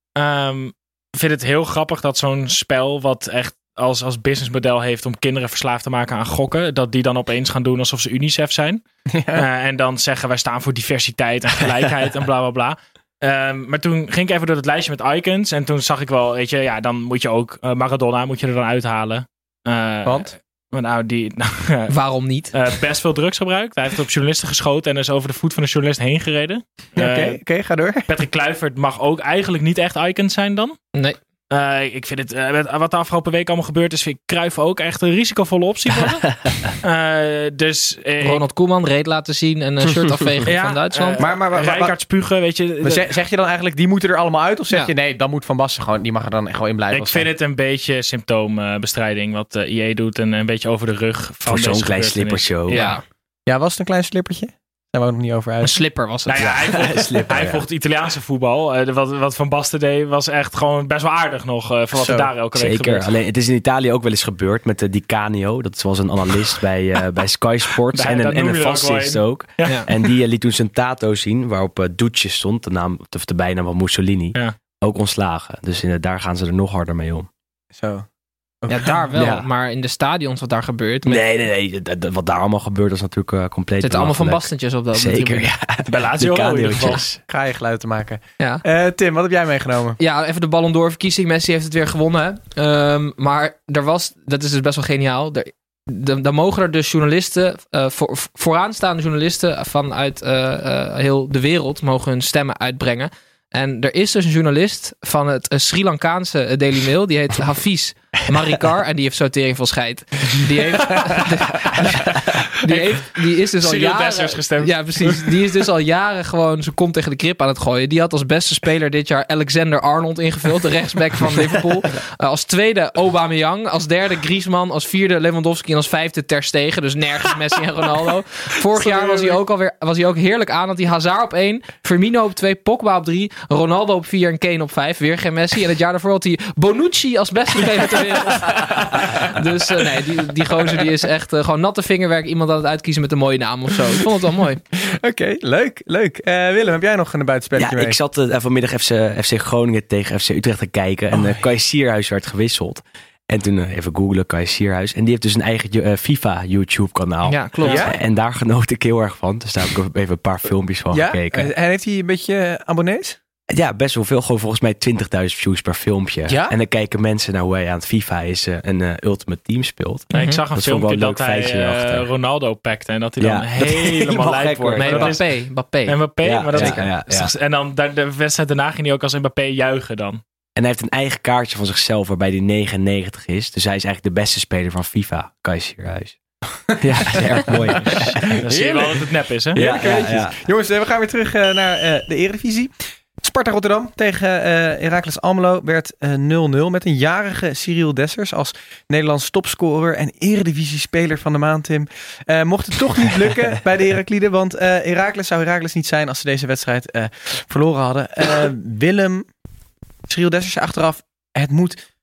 um, vind het heel grappig dat zo'n spel wat echt als, als businessmodel heeft om kinderen verslaafd te maken aan gokken, dat die dan opeens gaan doen alsof ze UNICEF zijn. Ja. Uh, en dan zeggen wij staan voor diversiteit en gelijkheid en bla bla bla. Um, maar toen ging ik even door het lijstje met icons. En toen zag ik wel, weet je, ja, dan moet je ook uh, Maradona moet je er dan uithalen. Uh, Want? Nou, die, nou, uh, Waarom niet? Uh, best veel drugs gebruikt. Hij heeft op journalisten geschoten en is over de voet van de journalist heen gereden. Oké, uh, okay, okay, ga door. Patrick Kluivert mag ook eigenlijk niet echt icons zijn dan. Nee. Uh, ik vind het, uh, wat de afgelopen week allemaal gebeurd is, vind ik Cruijff ook echt een risicovolle optie worden. uh, dus, uh, Ronald Koeman reed laten zien en een shirt afvegen ja, van Duitsland. Uh, maar, maar, maar, Rijkaard spugen, weet je. Maar zeg, zeg je dan eigenlijk, die moeten er allemaal uit? Of zeg ja. je, nee, dan moet Van Basten gewoon, die mag er dan gewoon in blijven? Ik vind het een beetje symptoombestrijding wat uh, I E doet en een beetje over de rug van voor zo'n klein slippershow. Ja. ja, was het een klein slippertje? Daar waren we ook nog niet over uit. Een slipper was het. Nou ja, hij vocht, slipper, hij ja. vocht Italiaanse voetbal. Uh, wat, wat Van Basten deed was echt gewoon best wel aardig nog. Uh, voor wat Zo, er daar elke week zeker. gebeurt. Alleen, het is in Italië ook wel eens gebeurd met uh, Di Canio. Dat was een analist bij, uh, bij Sky Sports. Daar, en een, en een fascist ook. ook. Ja. Ja. En die uh, liet toen zijn tato zien. Waarop uh, Duce stond. De, naam, of de bijnaam van Mussolini. Ja. Ook ontslagen. Dus uh, daar gaan ze er nog harder mee om. Zo. Ja, daar wel. Ja. Maar in de stadions wat daar gebeurt. Met... Nee, nee, nee. Dat, dat, wat daar allemaal gebeurt is natuurlijk uh, compleet. Er zitten allemaal Van Bastentjes op dat. Zeker, ja. Bij Lazio Ga je geluid te maken. Ja. Uh, Tim, wat heb jij meegenomen? Ja, even de Ballon d'Or verkiezing. Messi heeft het weer gewonnen. Um, maar er was, dat is dus best wel geniaal. Er, de, dan mogen er dus journalisten, uh, voor, vooraanstaande journalisten vanuit uh, uh, heel de wereld mogen hun stemmen uitbrengen. En er is dus een journalist van het uh, Sri Lankaanse Daily Mail. Die heet Hafiz Marikar. En die heeft zo tering van scheid. Die heeft... die, heeft die is dus al Cyril jaren... Dessers gestemd. Ja, precies. Die is dus al jaren gewoon zijn kont tegen de krip aan het gooien. Die had als beste speler dit jaar Alexander Arnold ingevuld. De rechtsback van Liverpool. Uh, als tweede Aubameyang. Als derde Griezmann. Als vierde Lewandowski. En als vijfde Ter Stegen. Dus nergens Messi en Ronaldo. Vorig jaar was hij ook alweer was hij ook heerlijk aan. Dat hij Hazard op één. Firmino op twee. Pogba op drie. Ronaldo op vier en Kane op vijf. Weer geen Messi. En het jaar daarvoor had hij Bonucci als beste speler ter wereld. Dus uh, nee, die, die gozer die is echt uh, gewoon natte vingerwerk. Iemand aan het uitkiezen met een mooie naam of zo. Ik vond het wel mooi. Oké, okay, leuk. leuk. Uh, Willem, heb jij nog een buitenspelletje ja, mee? Ik zat uh, vanmiddag F C, F C Groningen tegen F C Utrecht te kijken. En uh, Kai Sierhuis werd gewisseld. En toen uh, even googlen, Kai Sierhuis. En die heeft dus een eigen uh, FIFA YouTube kanaal. Ja, klopt. Ja? En daar genoot ik heel erg van. Dus daar heb ik even een paar filmpjes van ja? gekeken. En heeft hij een beetje abonnees? Ja, best wel veel. Gewoon volgens mij twintigduizend views per filmpje. Ja? En dan kijken mensen naar hoe hij aan het FIFA is uh, een uh, Ultimate Team speelt. Ja, ik zag een dat filmpje dat hij uh, Ronaldo pakte. En dat hij dan ja, helemaal lijp wordt. Nee, Mbappé. Mbappé. Mbappé, ja, maar dat ja, ja, ja. En dan de, de wedstrijd daarna ging hij ook als Mbappé juichen dan. En hij heeft een eigen kaartje van zichzelf waarbij hij negenennegentig is. Dus hij is eigenlijk de beste speler van FIFA, Kai Sierhuis. Ja, dat is erg mooi. Dan zie je wel dat het nep is, hè? Ja, ja, ja. Jongens, we gaan weer terug uh, naar uh, de Eredivisie. Sparta Rotterdam tegen uh, Heracles Almelo werd uh, nul nul met een jarige Cyril Dessers als Nederlands topscorer en Eredivisie-speler van de maand, Tim. Uh, mocht het toch niet lukken bij de Herakliden, want uh, Heracles zou Heracles niet zijn als ze deze wedstrijd uh, verloren hadden. Uh, Willem, Cyril Dessers achteraf, het moet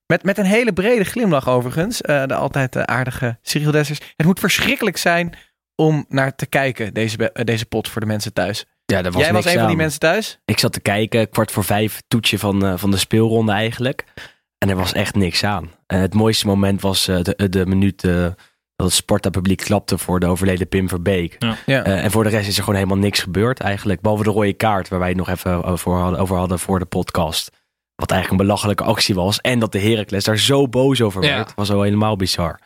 Met, met een hele brede glimlach overigens. Uh, de altijd uh, aardige Cyril Dessers. Het moet verschrikkelijk zijn om naar te kijken, deze, uh, deze pot voor de mensen thuis. Ja, dat was Jij was een aan. van die mensen thuis? Ik zat te kijken, kwart voor vijf, toetje van, uh, van de speelronde eigenlijk. En er was echt niks aan. En het mooiste moment was uh, de, de minuut uh, dat het Sparta-publiek klapte voor de overleden Pim Verbeek. Ja. Ja. Uh, en voor de rest is er gewoon helemaal niks gebeurd eigenlijk. Behalve de rode kaart, waar wij het nog even over hadden, over hadden voor de podcast. Wat eigenlijk een belachelijke actie was. En dat de Heracles daar zo boos over werd. Ja. Was al helemaal bizar.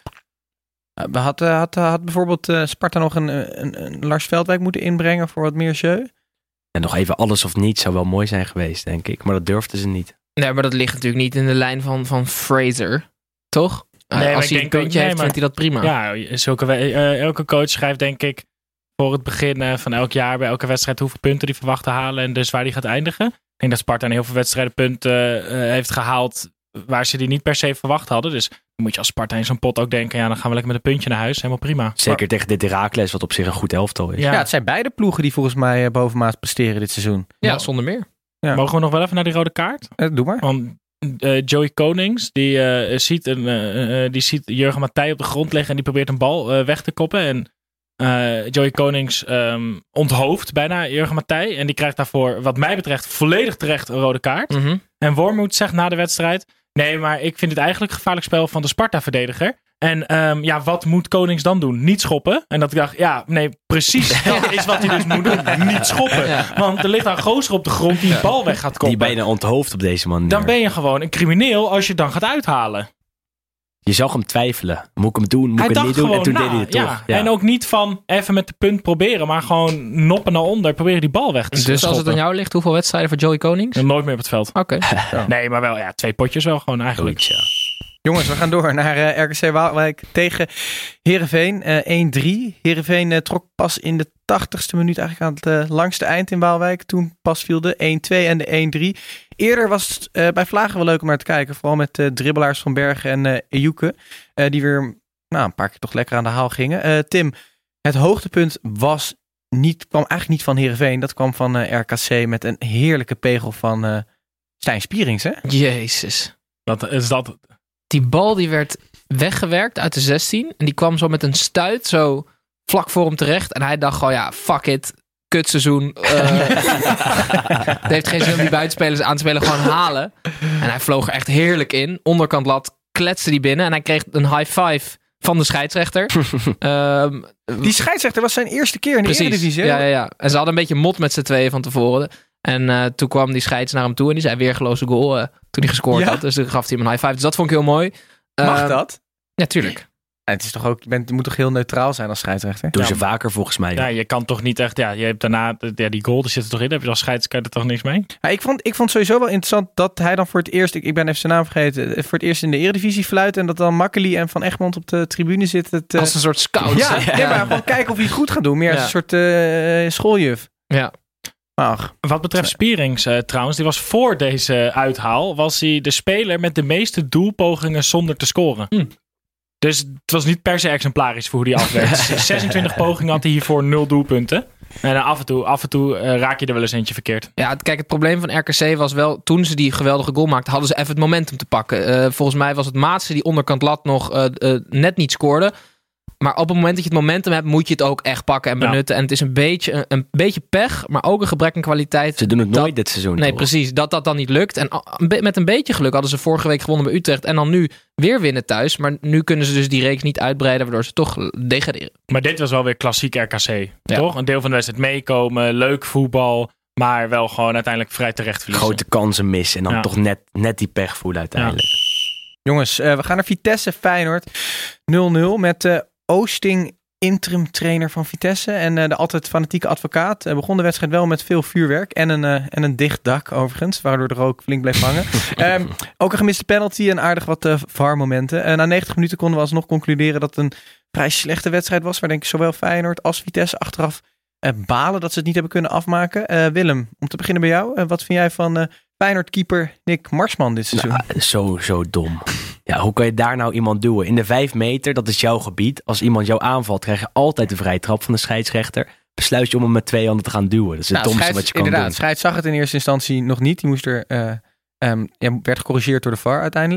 Uh, had, uh, had, uh, had bijvoorbeeld uh, Sparta nog een, een, een Lars Veldwijk moeten inbrengen voor wat meer jeu? En nog even alles of niets zou wel mooi zijn geweest, denk ik. Maar dat durfden ze niet. Nee, maar dat ligt natuurlijk niet in de lijn van, van Fraser. Toch? Nee, als hij een puntje heeft, nee, vindt hij dat prima. Ja, zulke, uh, elke coach schrijft denk ik voor het begin uh, van elk jaar bij elke wedstrijd hoeveel punten die verwacht te halen en dus waar die gaat eindigen. Ik denk dat Sparta in heel veel wedstrijden punten uh, heeft gehaald waar ze die niet per se verwacht hadden. Dus dan moet je als Sparta in zo'n pot ook denken, ja, dan gaan we lekker met een puntje naar huis. Helemaal prima. Zeker maar, tegen dit Heracles, wat op zich een goed elftal is. Ja, ja, het zijn beide ploegen die volgens mij uh, bovenmaat presteren dit seizoen. Ja, ja. Zonder meer. Ja. Mogen we nog wel even naar die rode kaart? Uh, doe maar. Want uh, Joey Konings, die, uh, ziet een, uh, uh, die ziet Jurgen Matthij op de grond liggen en die probeert een bal uh, weg te koppen. En uh, Joey Konings um, onthoofdt bijna Jurgen Matthij. En die krijgt daarvoor, wat mij betreft, volledig terecht een rode kaart. Mm-hmm. En Wormoed zegt na de wedstrijd, nee, maar ik vind het eigenlijk gevaarlijk spel van de Sparta-verdediger. En um, ja, wat moet Konings dan doen? Niet schoppen. En dat ik dacht, ja, nee, precies. Dat is wat hij dus moet doen. Niet schoppen. Ja. Want er ligt een gozer op de grond die een bal weg gaat koppen. Die bijna onthoofd op deze manier. Dan ben je gewoon een crimineel als je het dan gaat uithalen. Je zag hem twijfelen. Moet ik hem doen? Moet hij ik het niet doen? En toen na, deed hij het toch. Ja. Ja. En ook niet van even met de punt proberen, maar gewoon noppen naar onder. Proberen die bal weg te dus schoppen. Dus als het aan jou ligt, hoeveel wedstrijden voor Joey Konings? En nooit meer op het veld. Oké. Okay. Nee, maar wel ja, twee potjes wel gewoon eigenlijk. Goed, ja. Jongens, we gaan door naar uh, R K C Waalwijk tegen Heerenveen. Uh, één drie. Heerenveen uh, trok pas in de tachtigste minuut eigenlijk aan het uh, langste eind in Waalwijk. Toen pas viel de één twee en de één drie. Eerder was het uh, bij Vlagen wel leuk om naar te kijken. Vooral met uh, dribbelaars van Bergen en uh, Ejuke. Uh, die weer nou, een paar keer toch lekker aan de haal gingen. Uh, Tim, het hoogtepunt was niet, kwam eigenlijk niet van Heerenveen. Dat kwam van uh, R K C met een heerlijke pegel van uh, Stijn Spierings. Hè? Jezus. Wat is dat? Die bal die werd weggewerkt uit de zestien. En die kwam zo met een stuit zo vlak voor hem terecht. En hij dacht gewoon, ja, fuck it. Kutseizoen. Uh, het heeft geen zin om die buitenspelers aan te spelen. Gewoon halen. En hij vloog er echt heerlijk in. Onderkant lat kletste die binnen. En hij kreeg een high five van de scheidsrechter. um, die scheidsrechter was zijn eerste keer in de Eredivisie. Ja, ja, ja. En ze hadden een beetje mot met z'n tweeën van tevoren. En uh, toen kwam die scheids naar hem toe. En die zei weergeloze goal uh, toen hij gescoord ja. had. Dus toen gaf hij hem een high five. Dus dat vond ik heel mooi. Mag uh, dat? Ja, tuurlijk. En het is toch ook, je, bent, je moet toch heel neutraal zijn als scheidsrechter? Doen ze ja, vaker volgens mij. Ja, je kan toch niet echt, ja, je hebt daarna, ja, die goal, die zit er toch in. Heb je als scheidsrechter toch niks mee? Ja, ik, vond, ik vond sowieso wel interessant dat hij dan voor het eerst, ik, ik ben even zijn naam vergeten, voor het eerst in de Eredivisie fluit. En dat dan Makkeli en Van Egmond op de tribune zitten. Het, uh, als een soort scout. Ja, ja. ja, maar gewoon kijken of hij het goed gaat doen. Meer ja. als een soort uh, schooljuf. Ja. Ach. Wat betreft Spierings uh, trouwens, die was voor deze uithaal, was hij de speler met de meeste doelpogingen zonder te scoren. Mm. Dus het was niet per se exemplarisch voor hoe die afwerkt. zesentwintig pogingen had hij hiervoor nul doelpunten. En uh, af en toe, af en toe uh, raak je er wel eens eentje verkeerd. Ja, kijk, het probleem van R K C was wel, toen ze die geweldige goal maakten, hadden ze even het momentum te pakken. Uh, volgens mij was het Maatsen die onderkant lat nog uh, uh, net niet scoorde. Maar op het moment dat je het momentum hebt, moet je het ook echt pakken en benutten. Ja. En het is een beetje, een, een beetje pech, maar ook een gebrek aan kwaliteit. Ze doen het nooit dat, dit seizoen. Nee, toch? precies. Dat dat dan niet lukt. En met een beetje geluk hadden ze vorige week gewonnen bij Utrecht. En dan nu weer winnen thuis. Maar nu kunnen ze dus die reeks niet uitbreiden, waardoor ze toch degraderen. Maar dit was wel weer klassiek R K C, ja. toch? Een deel van de wedstrijd meekomen, leuk voetbal, maar wel gewoon uiteindelijk vrij terecht verliezen. Grote kansen missen en dan ja. toch net, net die pech voelen uiteindelijk. Ja. Jongens, uh, we gaan naar Vitesse Feyenoord nul nul met uh, Oosting, interim trainer van Vitesse en uh, de altijd fanatieke advocaat. Uh, begon de wedstrijd wel met veel vuurwerk en een, uh, en een dicht dak overigens, waardoor er ook flink bleef hangen. um, ook een gemiste penalty en aardig wat uh, V A R-momenten. Uh, na negentig minuten konden we alsnog concluderen dat het een vrij slechte wedstrijd was, waar denk ik zowel Feyenoord als Vitesse achteraf uh, balen dat ze het niet hebben kunnen afmaken. Uh, Willem, om te beginnen bij jou. Uh, wat vind jij van uh, Feyenoord-keeper Nick Marsman dit seizoen? Nou, zo, zo dom. Ja, hoe kan je daar nou iemand duwen? In de vijf meter, dat is jouw gebied. Als iemand jou aanvalt, krijg je altijd de vrije trap van de scheidsrechter. Besluit je om hem met twee handen te gaan duwen. Dat is het nou, domste wat je kan inderdaad, doen. Scheids zag het in eerste instantie nog niet. Die moest er, uh, um, ja, werd gecorrigeerd door de V A R uiteindelijk.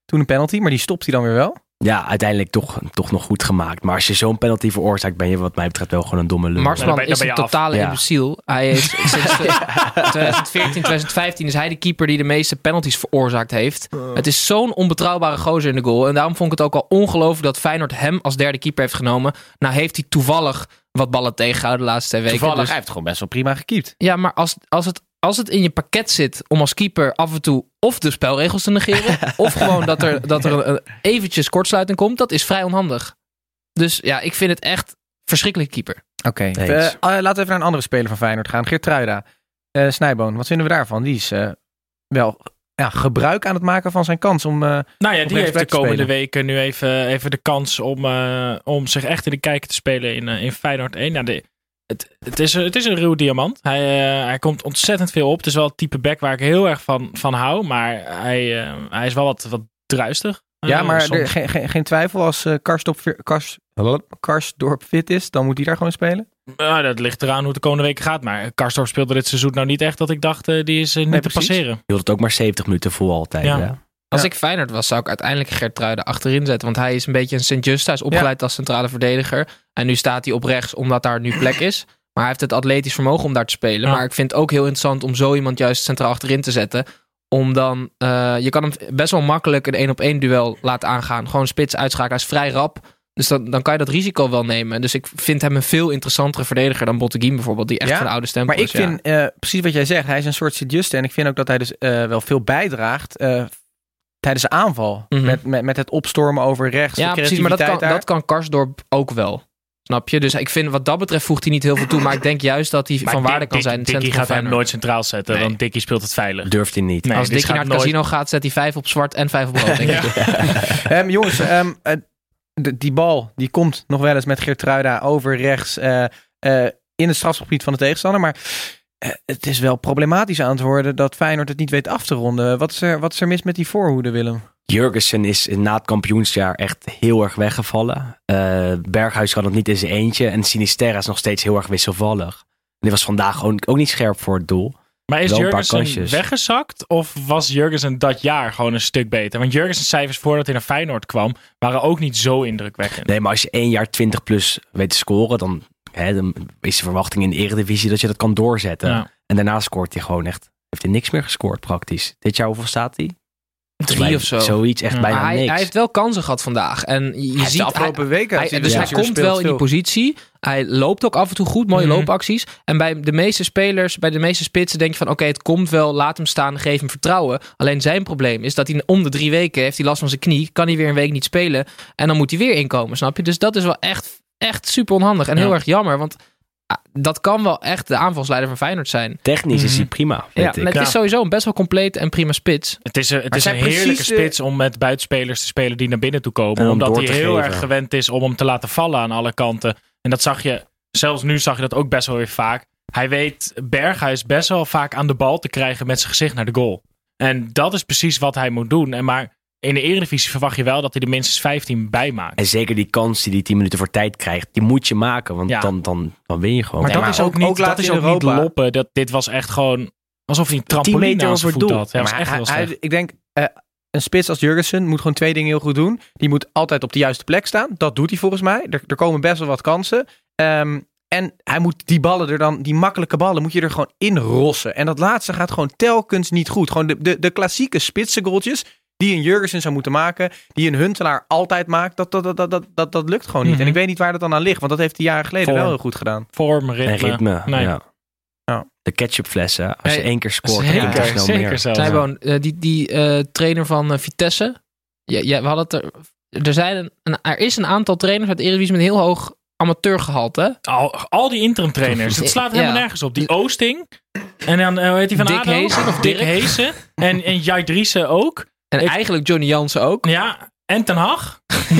Toen een penalty, maar die stopt hij dan weer wel. Ja, uiteindelijk toch, toch nog goed gemaakt. Maar als je zo'n penalty veroorzaakt, ben je wat mij betreft wel gewoon een domme lul. Marsman dan ben- dan is ben een je af. totale Ja. imbeciel. Hij is sinds de twintig veertien, twintig vijftien is hij de keeper die de meeste penalties veroorzaakt heeft. Het is zo'n onbetrouwbare gozer in de goal. En daarom vond ik het ook al ongelooflijk dat Feyenoord hem als derde keeper heeft genomen. Nou heeft hij toevallig wat ballen tegengehouden de laatste twee weken. Toevallig, Dus- hij heeft gewoon best wel prima gekiept. Ja, maar als, als, het, als het in je pakket zit om als keeper af en toe of de spelregels te negeren, of gewoon dat er, dat er een, een eventjes kortsluiting komt, dat is vrij onhandig. Dus ja, ik vind het echt verschrikkelijk keeper. Oké, Eens. uh, uh, laten we even naar een andere speler van Feyenoord gaan. Geertruida. Uh, Snijboon, wat vinden we daarvan? Die is uh, wel ja, gebruik aan het maken van zijn kans om... Uh, Nou ja, die heeft de rechtsback te komende spelen. weken nu even, even de kans om, uh, om zich echt in de kijker te spelen in, uh, in Feyenoord één. Nou, de, het, het, is, het is een ruw diamant. Hij, uh, hij komt ontzettend veel op. Het is wel het type back waar ik heel erg van, van hou. Maar hij, uh, hij is wel wat, wat druistig. Uh, ja, maar soms. er, geen, geen, geen twijfel als uh, Karsdorp, Kars, Karsdorp fit is, dan moet hij daar gewoon spelen? Uh, dat ligt eraan hoe het de komende weken gaat. Maar Karsdorp speelde dit seizoen nou niet echt dat ik dacht, uh, die is uh, niet Nee, te precies. passeren. Je hield het ook maar zeventig minuten vol altijd. Ja. Ja. Als Ja. ik Feyenoord was, zou ik uiteindelijk Geertruida achterin zetten. Want hij is een beetje een Sint-Just. Hij is opgeleid als centrale verdediger. En nu staat hij op rechts, omdat daar nu plek is. Maar hij heeft het atletisch vermogen om daar te spelen. Ja. Maar ik vind het ook heel interessant om zo iemand juist centraal achterin te zetten. Om dan, uh, je kan hem best wel makkelijk een één op één duel laten aangaan. Gewoon spits uitschakelen. Hij is vrij rap. Dus dan, dan kan je dat risico wel nemen. Dus ik vind hem een veel interessantere verdediger dan Botteguin bijvoorbeeld. Die echt Ja, van de oude stempel Maar ik is. ja. vind, uh, precies wat jij zegt, hij is een soort Sint-Juste. En ik vind ook dat hij dus uh, wel veel bijdraagt uh, tijdens de aanval. Mhm. Met, met, met het opstormen over rechts. Ja, de precies. Maar dat kan, creativiteit dat kan Karsdorp ook wel. Snap je? Dus ik vind wat dat betreft voegt hij niet heel veel toe. Maar ik denk juist dat hij Maar van Dick- waarde kan Dick- zijn in het Dickie centrum gaat van hem Feyenoord. nooit centraal zetten. Nee. Want Dickie speelt het veilig. Durft hij niet. Nee, Als dit Dickie naar gaat het nooit- casino gaat, zet hij vijf op zwart en vijf op rood, denk ik. um, jongens, um, uh, de, die bal die komt nog wel eens met Geertruida over rechts uh, uh, in het strafgebied van de tegenstander. Maar uh, het is wel problematisch aan het worden dat Feyenoord het niet weet af te ronden. Wat is er, wat is er mis met die voorhoede, Willem? Jurgensen is na het kampioensjaar echt heel erg weggevallen. Uh, Berghuis kan het niet in zijn eentje. En Sinisterra is nog steeds heel erg wisselvallig. En die was vandaag ook, ook niet scherp voor het doel. Maar is Wel een paar Jurgensen kansjes. weggezakt of was Jurgensen dat jaar gewoon een stuk beter? Want Jurgensen's cijfers voordat hij naar Feyenoord kwam waren ook niet zo indrukwekkend. Nee, maar als je één jaar twintig plus weet te scoren, dan, hè, dan is de verwachting in de Eredivisie dat je dat kan doorzetten. Ja. En daarna scoort hij gewoon echt, heeft hij niks meer gescoord praktisch. Dit jaar hoeveel staat hij? Drie Bij- of zo. Zoiets, echt Ja. bijna Maar hij, niks. hij heeft wel kansen gehad vandaag. En je Hij heeft ziet de afgelopen weken. Hij, heeft dus ja. hij komt wel in die positie. Hij loopt ook af en toe goed. Mooie Mhm. loopacties. En bij de meeste spelers, bij de meeste spitsen denk je van oké, okay, het komt wel. Laat hem staan. Geef hem vertrouwen. Alleen zijn probleem is dat hij om de drie weken heeft hij last van zijn knie. Kan hij weer een week niet spelen. En dan moet hij weer inkomen. Snap je? Dus dat is wel echt, echt super onhandig. En Ja. heel erg jammer. Want ah, dat kan wel echt de aanvalsleider van Feyenoord zijn. Technisch is Mhm. hij prima, Ja, vind het ik. is sowieso een best wel complete en prima spits. Het is een, het Maar is zijn een heerlijke precies de- spits om met buitenspelers te spelen die naar binnen toe komen. En om Omdat door hij te heel geven. erg gewend is om hem te laten vallen aan alle kanten. En dat zag je, zelfs nu zag je dat ook best wel weer vaak. Hij weet Berghuis best wel vaak aan de bal te krijgen met zijn gezicht naar de goal. En dat is precies wat hij moet doen. En maar in de Eredivisie verwacht je wel dat hij er minstens vijftien bij maakt. En zeker die kans die hij tien minuten voor tijd krijgt, die moet je maken. Want Ja. dan, dan, dan win je gewoon. Maar Nee, dat maar is ook, ook- niet, ook dat laat is in ook niet Europa. loppen. Dat, dit was echt gewoon alsof hij een tien trampoline meter aan zijn over voet doel. had. Ja, dat was Maar echt hij- heel hij- slecht. ik denk, uh, een spits als Jurgensen moet gewoon twee dingen heel goed doen. Die moet altijd op de juiste plek staan. Dat doet hij volgens mij. Er, er komen best wel wat kansen. Um, en hij moet die ballen er dan, die makkelijke ballen, moet je er gewoon in rossen. En dat laatste gaat gewoon telkens niet goed. Gewoon de, de, de klassieke spitse goaltjes die een Jurgensen zou moeten maken, die een Huntelaar altijd maakt, dat, dat, dat, dat, dat, dat, dat lukt gewoon niet. Mhm. En ik weet niet waar dat dan aan ligt, want dat heeft hij jaren geleden Vorm. wel heel goed gedaan. Vorm, ritme. En ritme. Nee. Ja. Ja. De ketchupflessen. Als je Hey, één keer scoort, dan zeker, komt er snel zeker meer. zelfs. Snijboon, uh, die, die uh, trainer van uh, Vitesse. Ja, ja, we hadden het er. Er, zijn een, een, er is een aantal trainers uit de Eredivisie met een heel hoog amateurgehalte. Al, al die interim trainers. Het slaat helemaal Ja. nergens op. Die Oosting. En dan, uh, hoe heet die van Dick ADO? Heesen Of Dick Dirk. Heesen. En, en Jai Driessen ook. En Ik- eigenlijk Johnny Jansen ook. Ja, en Ten Hag.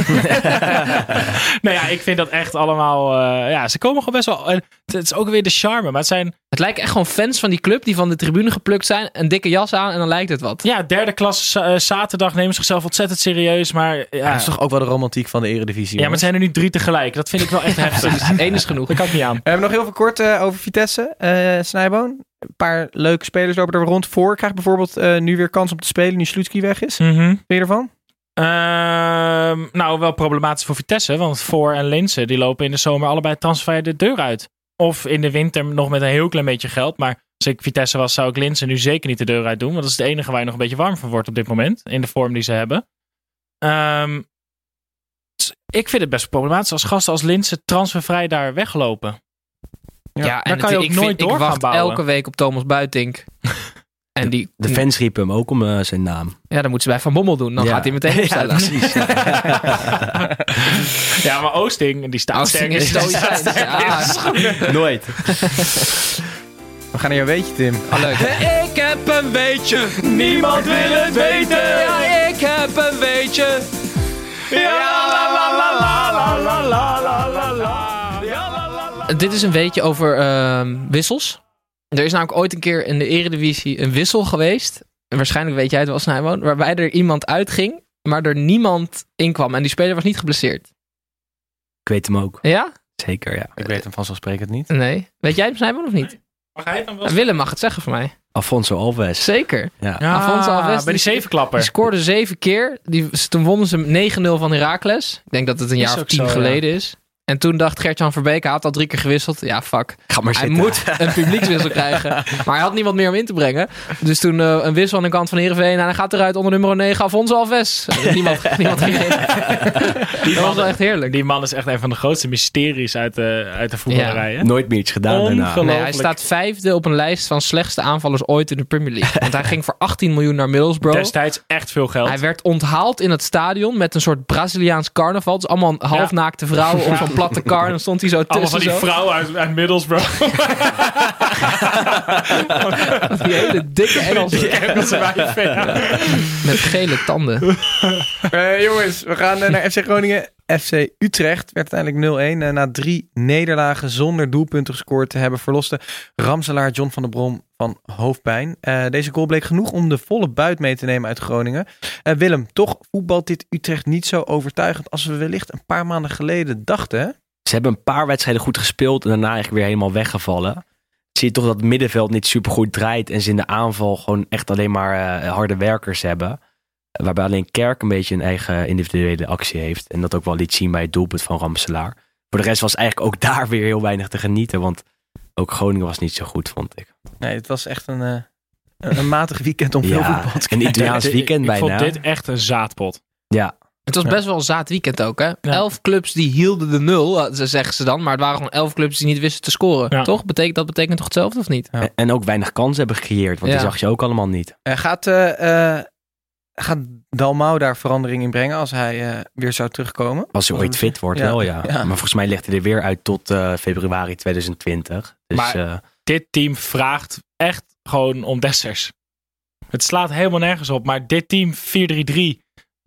nou ja, ik vind dat echt allemaal... Uh, ja, ze komen gewoon best wel... Uh, het is ook weer de charme, maar het zijn... Het lijken echt gewoon fans van die club die van de tribune geplukt zijn. Een dikke jas aan en dan lijkt het wat. Ja, derde klas uh, zaterdag nemen zichzelf ontzettend serieus, maar... Ja, Ja, dat is toch ook wel de romantiek van de Eredivisie. ja, maar het zijn er nu drie tegelijk. Dat vind ik wel echt heftig. Eén is genoeg. Dat kan ik niet aan. We hebben nog heel veel kort uh, over Vitesse, uh, Snijboon. Een paar leuke spelers lopen er rond voor. Krijgt bijvoorbeeld uh, nu weer kans om te spelen nu Slutski weg is. Mm-hmm. Wat vind je ervan? Uh, nou, wel problematisch voor Vitesse. Want Voor en Linssen die lopen in de zomer allebei transfervrij de deur uit. Of in de winter nog met een heel klein beetje geld. Maar als ik Vitesse was, zou ik Linssen nu zeker niet de deur uit doen. Want dat is het enige waar je nog een beetje warm van wordt op dit moment. In de vorm die ze hebben. Um, ik vind het best problematisch als gasten als Linssen transfervrij daar weglopen. Ja, Ja, en dan kan je het, ook ik nooit vind, door ik gaan wacht bouwen. elke week op Thomas Buitink. En die, De fans riepen hem ook om uh, zijn naam. Ja, dan moeten ze bij Van Bommel doen. Dan Ja. gaat hij meteen opstellen. Ja, precies. Ja, maar Oosting, die staat Oosting sterk is in- stoïcijns. sterk in Ja. zijn schoenen. Nooit. We gaan naar jouw weetje, Tim. Oh, leuk. Ik heb een weetje. Niemand wil het weten. Ja, ik heb een weetje. Ja, la, la, la, la, la, la, la, la, la, la. Ja, la, la, la. Dit is een weetje over uh, wissels. Er is namelijk ooit een keer in de Eredivisie een wissel geweest. En waarschijnlijk weet jij het wel, Snijboon. Waarbij er iemand uitging, maar er niemand in kwam. En die speler was niet geblesseerd. Ik weet hem ook. Ja? Zeker, ja. Ik weet hem vanzelfsprekend niet. Nee. Weet jij het, Snijboon, of niet? Mag hij het dan wel? Willem mag het zeggen voor mij. Alfonso Alves. Zeker. Ja. Ja, Afonso Alves, bij die zevenklapper. Die scoorde zeven keer. Die, toen wonnen ze negen nul van Heracles. Ik denk dat het een Is jaar of ook tien zo, ja. geleden is. En toen dacht Gert-Jan Verbeek, hij had al drie keer gewisseld. Ja, fuck. Ga maar Hij zitten. moet een publiekswissel krijgen. Maar hij had niemand meer om in te brengen. Dus toen uh, een wissel aan de kant van Heerenveen. En hij gaat eruit onder nummer negen, Afonso Alves. Niemand, niemand ging in. Die Dat was man, wel echt heerlijk. die man is echt een van de grootste mysteries uit de, uit de voetballerij. hè? Nooit meer iets gedaan daarna. Ongelooflijk. Nee, hij staat vijfde op een lijst van slechtste aanvallers ooit in de Premier League. Want hij ging voor achttien miljoen naar Middlesbrough. Destijds echt veel geld. Hij werd onthaald in het stadion met een soort Braziliaans carnaval. Dus allemaal halfnaakte vrouwen op zo'n platte kar. Dan stond hij zo Allemaal tussen. van die zo. vrouwen uit, uit Middlesbrough. Die hele dikke Engelse. Die Engelse wijven, ja. Met gele tanden. Uh, jongens, we gaan uh, naar F C Groningen. F C Utrecht werd uiteindelijk nul-een. Uh, na drie nederlagen zonder doelpunten gescoord te hebben, verloste Ramselaar John van der Brom van hoofdpijn. Uh, deze goal bleek genoeg om de volle buit mee te nemen uit Groningen. Uh, Willem, toch voetbalt dit Utrecht niet zo overtuigend als we wellicht een paar maanden geleden dachten, hè? Ze hebben een paar wedstrijden goed gespeeld en daarna eigenlijk weer helemaal weggevallen. Zie je toch dat het middenveld niet supergoed draait en ze in de aanval gewoon echt alleen maar uh, harde werkers hebben. Waarbij alleen Kerk een beetje een eigen individuele actie heeft. En dat ook wel liet zien bij het doelpunt van Ramselaar. Voor de rest was eigenlijk ook daar weer heel weinig te genieten. Want ook Groningen was niet zo goed, vond ik. Nee, het was echt een, uh, een, een matig weekend om veel Ja, voetbal te een kijken. Italiaans weekend ik, bijna. Ik vond dit echt een zaadpot. Ja. Het was best wel een zaad weekend ook, hè? Elf clubs die hielden de nul, zeggen ze dan. Maar het waren gewoon elf clubs die niet wisten te scoren. Ja. Toch? Betekent, dat betekent toch hetzelfde, of niet? Ja. En, en ook weinig kansen hebben gecreëerd. Want Ja. die zag je ook allemaal niet. Uh, gaat, uh, uh, gaat Dalmau daar verandering in brengen als hij uh, weer zou terugkomen? Als hij ooit fit wordt, Ja. wel ja. Ja. Maar volgens mij ligt hij er weer uit tot uh, februari tweeduizend twintig. Dus, Maar- uh, Dit team vraagt echt gewoon om Dessers. Het slaat helemaal nergens op. Maar dit team vier drie drie.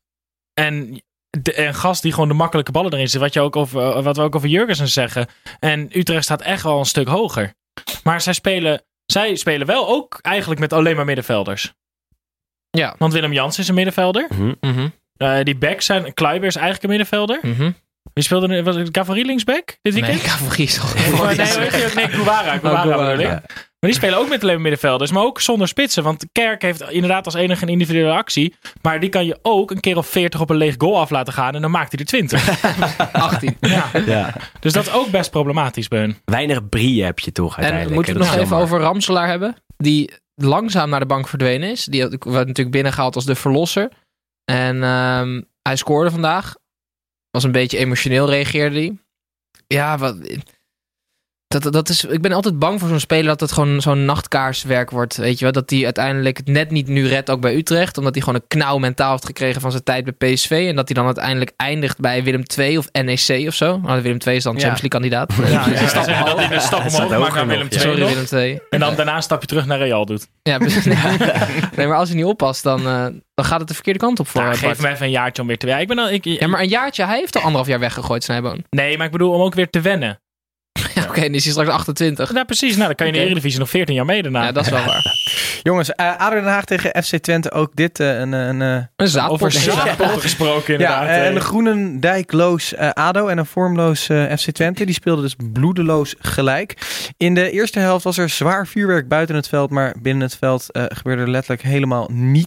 En de, een gast die gewoon de makkelijke ballen erin zit. Wat, je ook over, wat we ook over Jurgensen zeggen. En Utrecht staat echt wel een stuk hoger. Maar zij spelen, zij spelen wel ook eigenlijk met alleen maar middenvelders. Ja. Want Willem Jansen is een middenvelder. mm-hmm. Mhm. Uh, die backs zijn... Kluiber is eigenlijk een middenvelder. Mhm. Wie speelde er? Was het Cavalier linksback dit weekend? Nee, Cavalier is toch Nee, helemaal nee, niet zo. weet je, nee, Guevara. Guevara Guevara, bedoel ik. ja. Maar die spelen ook met alleen maar middenvelders, maar ook zonder spitsen. Want Kerk heeft inderdaad als enige een individuele actie. Maar die kan je ook een keer of veertig op een leeg goal af laten gaan en dan maakt hij er twintig. achttien. Ja. Ja. Dus dat is ook best problematisch bij hun. Weinig brieën heb je toch En uiteindelijk. moeten we hè? het nog Dat is even jammer. over Ramselaar hebben. Die langzaam naar de bank verdwenen is. Die werd natuurlijk binnengehaald als de verlosser. En um, hij scoorde vandaag. Was een beetje emotioneel, reageerde hij. Ja, wat... Dat, dat is, ik ben altijd bang voor zo'n speler dat het gewoon zo'n nachtkaarswerk wordt. Weet je wel? Dat hij uiteindelijk het net niet nu redt, ook bij Utrecht. Omdat hij gewoon een knauw mentaal heeft gekregen van zijn tijd bij P S V. En dat hij dan uiteindelijk eindigt bij Willem twee of N E C of zo. Nou, Willem twee is dan Champions League kandidaat. Ja, Dus ja, een stap zeggen dat hij een stap Het staat omhoog maakt hoger naar nog, Willem ja. twee. Sorry, nog. Willem twee. En dan daarna een stapje terug naar Real doet. Ja, precies. Nee, maar als hij niet oppast, dan, uh, dan gaat het de verkeerde kant op voor Nou, uh, geef Bart. hem even een jaartje om weer te wennen. Ik ben al, ik, Ja, maar een jaartje, hij heeft al anderhalf jaar weggegooid, Snijboon. Nee, maar ik bedoel om ook weer te wennen. Ja, oké, okay, dan is hij straks achtentwintig. Nou, precies. Nou, dan kan je in de Oké. Eredivisie nog veertien jaar mee daarna. Ja, dat is wel waar. Jongens, uh, A D O Den Haag tegen F C Twente. Ook dit uh, een... een uh, Een zaadpot. Over zaadpotten gesproken inderdaad. Ja, uh, en een groenendijkloos uh, A D O en een vormloos uh, F C Twente. Die speelden dus bloedeloos gelijk. In de eerste helft was er zwaar vuurwerk buiten het veld. Maar binnen het veld uh, gebeurde er letterlijk helemaal niets.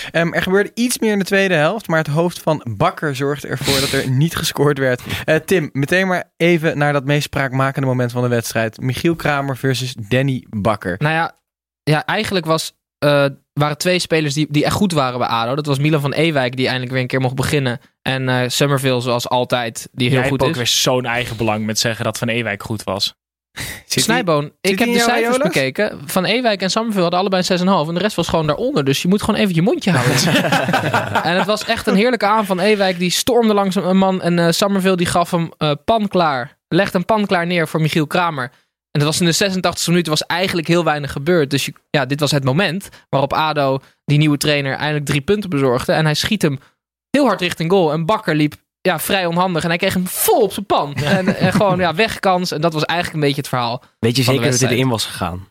Um, er gebeurde iets meer in de tweede helft, maar het hoofd van Bakker zorgde ervoor dat er niet gescoord werd. Uh, Tim, meteen maar even naar dat meest spraakmakende moment van de wedstrijd. Michiel Kramer versus Danny Bakker. Nou ja, ja eigenlijk was, uh, waren twee spelers die, die echt goed waren bij A D O. Dat was Milan van Ewijk, die eindelijk weer een keer mocht beginnen. En uh, Summerville, zoals altijd, die heel Jij goed hebt ook is. weer zo'n eigen belang met zeggen dat Van Ewijk goed was. Snijboon, ik heb de cijfers bekeken. Van Ewijk en Summerville hadden allebei zes komma vijf. En de rest was gewoon daaronder. Dus je moet gewoon even je mondje houden. En het was echt een heerlijke aan van Ewijk. Die stormde langs een man. En uh, Summerville die gaf hem uh, pan klaar. Legde een pan klaar neer voor Michiel Kramer. En dat was in de zesentachtigste minuut. was eigenlijk heel weinig gebeurd. Dus je, ja, dit was het moment waarop A D O, die nieuwe trainer, eindelijk drie punten bezorgde. En hij schiet hem heel hard richting goal. En Bakker liep ja, vrij onhandig. En hij kreeg hem vol op zijn pan. En, en gewoon ja, wegkans. En dat was eigenlijk een beetje het verhaal. Weet je zeker dat hij erin was gegaan?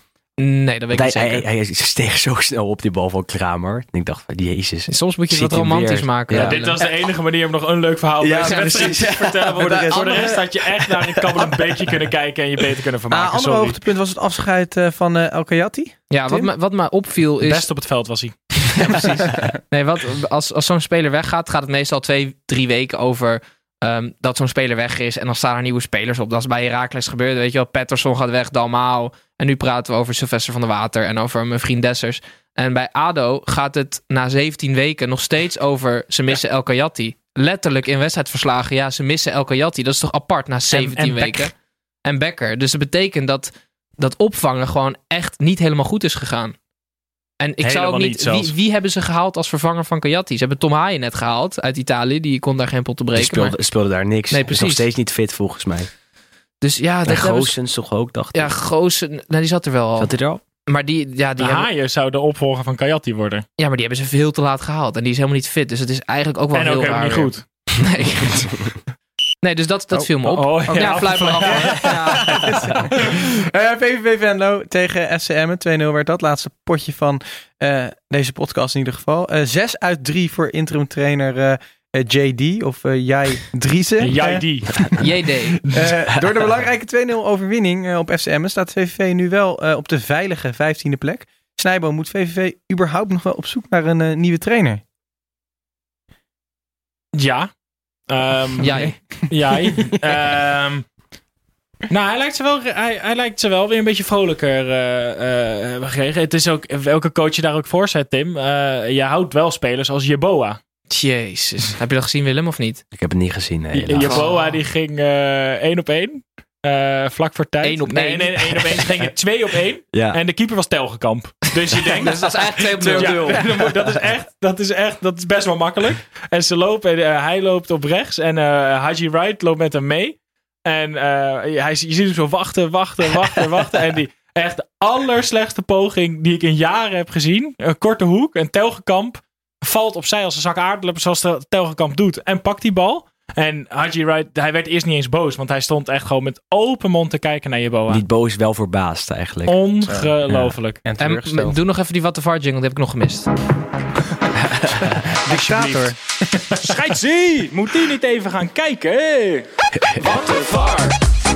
Nee, dat weet ik niet hij, zeker. Hij, hij steeg zo snel op die bal van Kramer. En ik dacht van, jezus. Soms moet je het wat romantisch weer. maken. Ja, Ja, dit was de enige manier om nog een leuk verhaal Ja, bij zijn precies. wedstrijd te vertellen. Voor de, voor de rest had je echt naar een kabbel een beetje kunnen kijken en je beter kunnen vermaken. Ah, andere Sorry. hoogtepunt was het afscheid uh, van uh, El Kayati. Ja, wat me, wat me opviel is... Best op het veld was hij. Ja, precies. Nee, wat, als, als zo'n speler weggaat, gaat het meestal twee, drie weken over um, dat zo'n speler weg is. En dan staan er nieuwe spelers op. Dat is bij Heracles gebeurd. Weet je wel, Pettersson gaat weg, Dalmau. En nu praten we over Sylvester van der Water en over mijn vriend Dessers. En bij A D O gaat het na zeventien weken nog steeds over ze missen El Kayati. Letterlijk in wedstrijdverslagen, ja, ze missen El Kayati. Dat is toch apart na zeventien en weken. Becker. En Becker. Dus dat betekent dat dat opvangen gewoon echt niet helemaal goed is gegaan. En ik zou ook Helemaal niet... niet wie, wie hebben ze gehaald als vervanger van Kayati? Ze hebben Tom Haaien net gehaald uit Italië. Die kon daar geen pot te Die breken. speelde, maar- speelde daar niks. Nee, Is nog precies. steeds niet fit volgens mij. Dus ja, En dat hebben ze- Goossens toch ook, dacht ik. Ja, Goossen... Nou, die zat er wel al. Zat hij er al? Maar die, ja, De die hebben, Haaien zou de opvolger van Kayati worden. ja, maar die hebben ze veel te laat gehaald. En die is helemaal niet fit. Dus het is eigenlijk ook wel En heel ook helemaal raar niet weer. goed. Nee. Nee, dus dat, dat Oh, viel me op. oh, ja, ja, fluit maar af. hoor. Ja. Uh, V V V Venlo tegen F C Emmen. twee nul werd dat. Laatste potje van uh, deze podcast in ieder geval. Uh, zes uit drie voor interim trainer uh, uh, J D of uh, Jij Driessen. Jij die. J D. Uh, door de belangrijke twee nul overwinning uh, op F C Emmen staat V V V nu wel uh, op de veilige vijftiende plek. Snijboom, moet V V V überhaupt nog wel op zoek naar een uh, nieuwe trainer? Ja. Um, Jij. Jij. Um, nou, hij lijkt, ze wel, hij, hij lijkt ze wel weer een beetje vrolijker uh, uh, gekregen. Het is ook, welke coach je daar ook voor zet, Tim. Uh, je houdt wel spelers als Jeboa. Jezus. Heb je dat gezien, Willem, of niet? Ik heb het niet gezien. Nee, Je- helaas. Jeboa die ging uh, één op één. Uh, vlak voor tijd. Eén op nee, één. Nee, nee, één op één. Ze gingen twee op één. Ja. En de keeper was Telgekamp. Dus je denkt... Dus dat is eigenlijk twee op nul. Ja, dan moet- dat is echt, dat is echt, dat is best wel makkelijk. En ze lopen, en, uh, hij loopt op rechts en uh, Haji Wright loopt met hem mee. En uh, hij, je ziet hem zo wachten, wachten, wachten, wachten. En die echt de allerslechtste poging die ik in jaren heb gezien. Een korte hoek en Telgekamp valt opzij als een zak aardappelen zoals de Telgekamp doet. En pakt die bal. En Haji Wright, hij werd eerst niet eens boos, want hij stond echt gewoon met open mond te kijken naar Jeboa. Niet boos, wel verbaasd eigenlijk. Ongelooflijk. En En m- doe nog even die What the Var jingle, die heb ik nog gemist. Dictator. Scheidsie! Moet die niet even gaan kijken? Wat de var!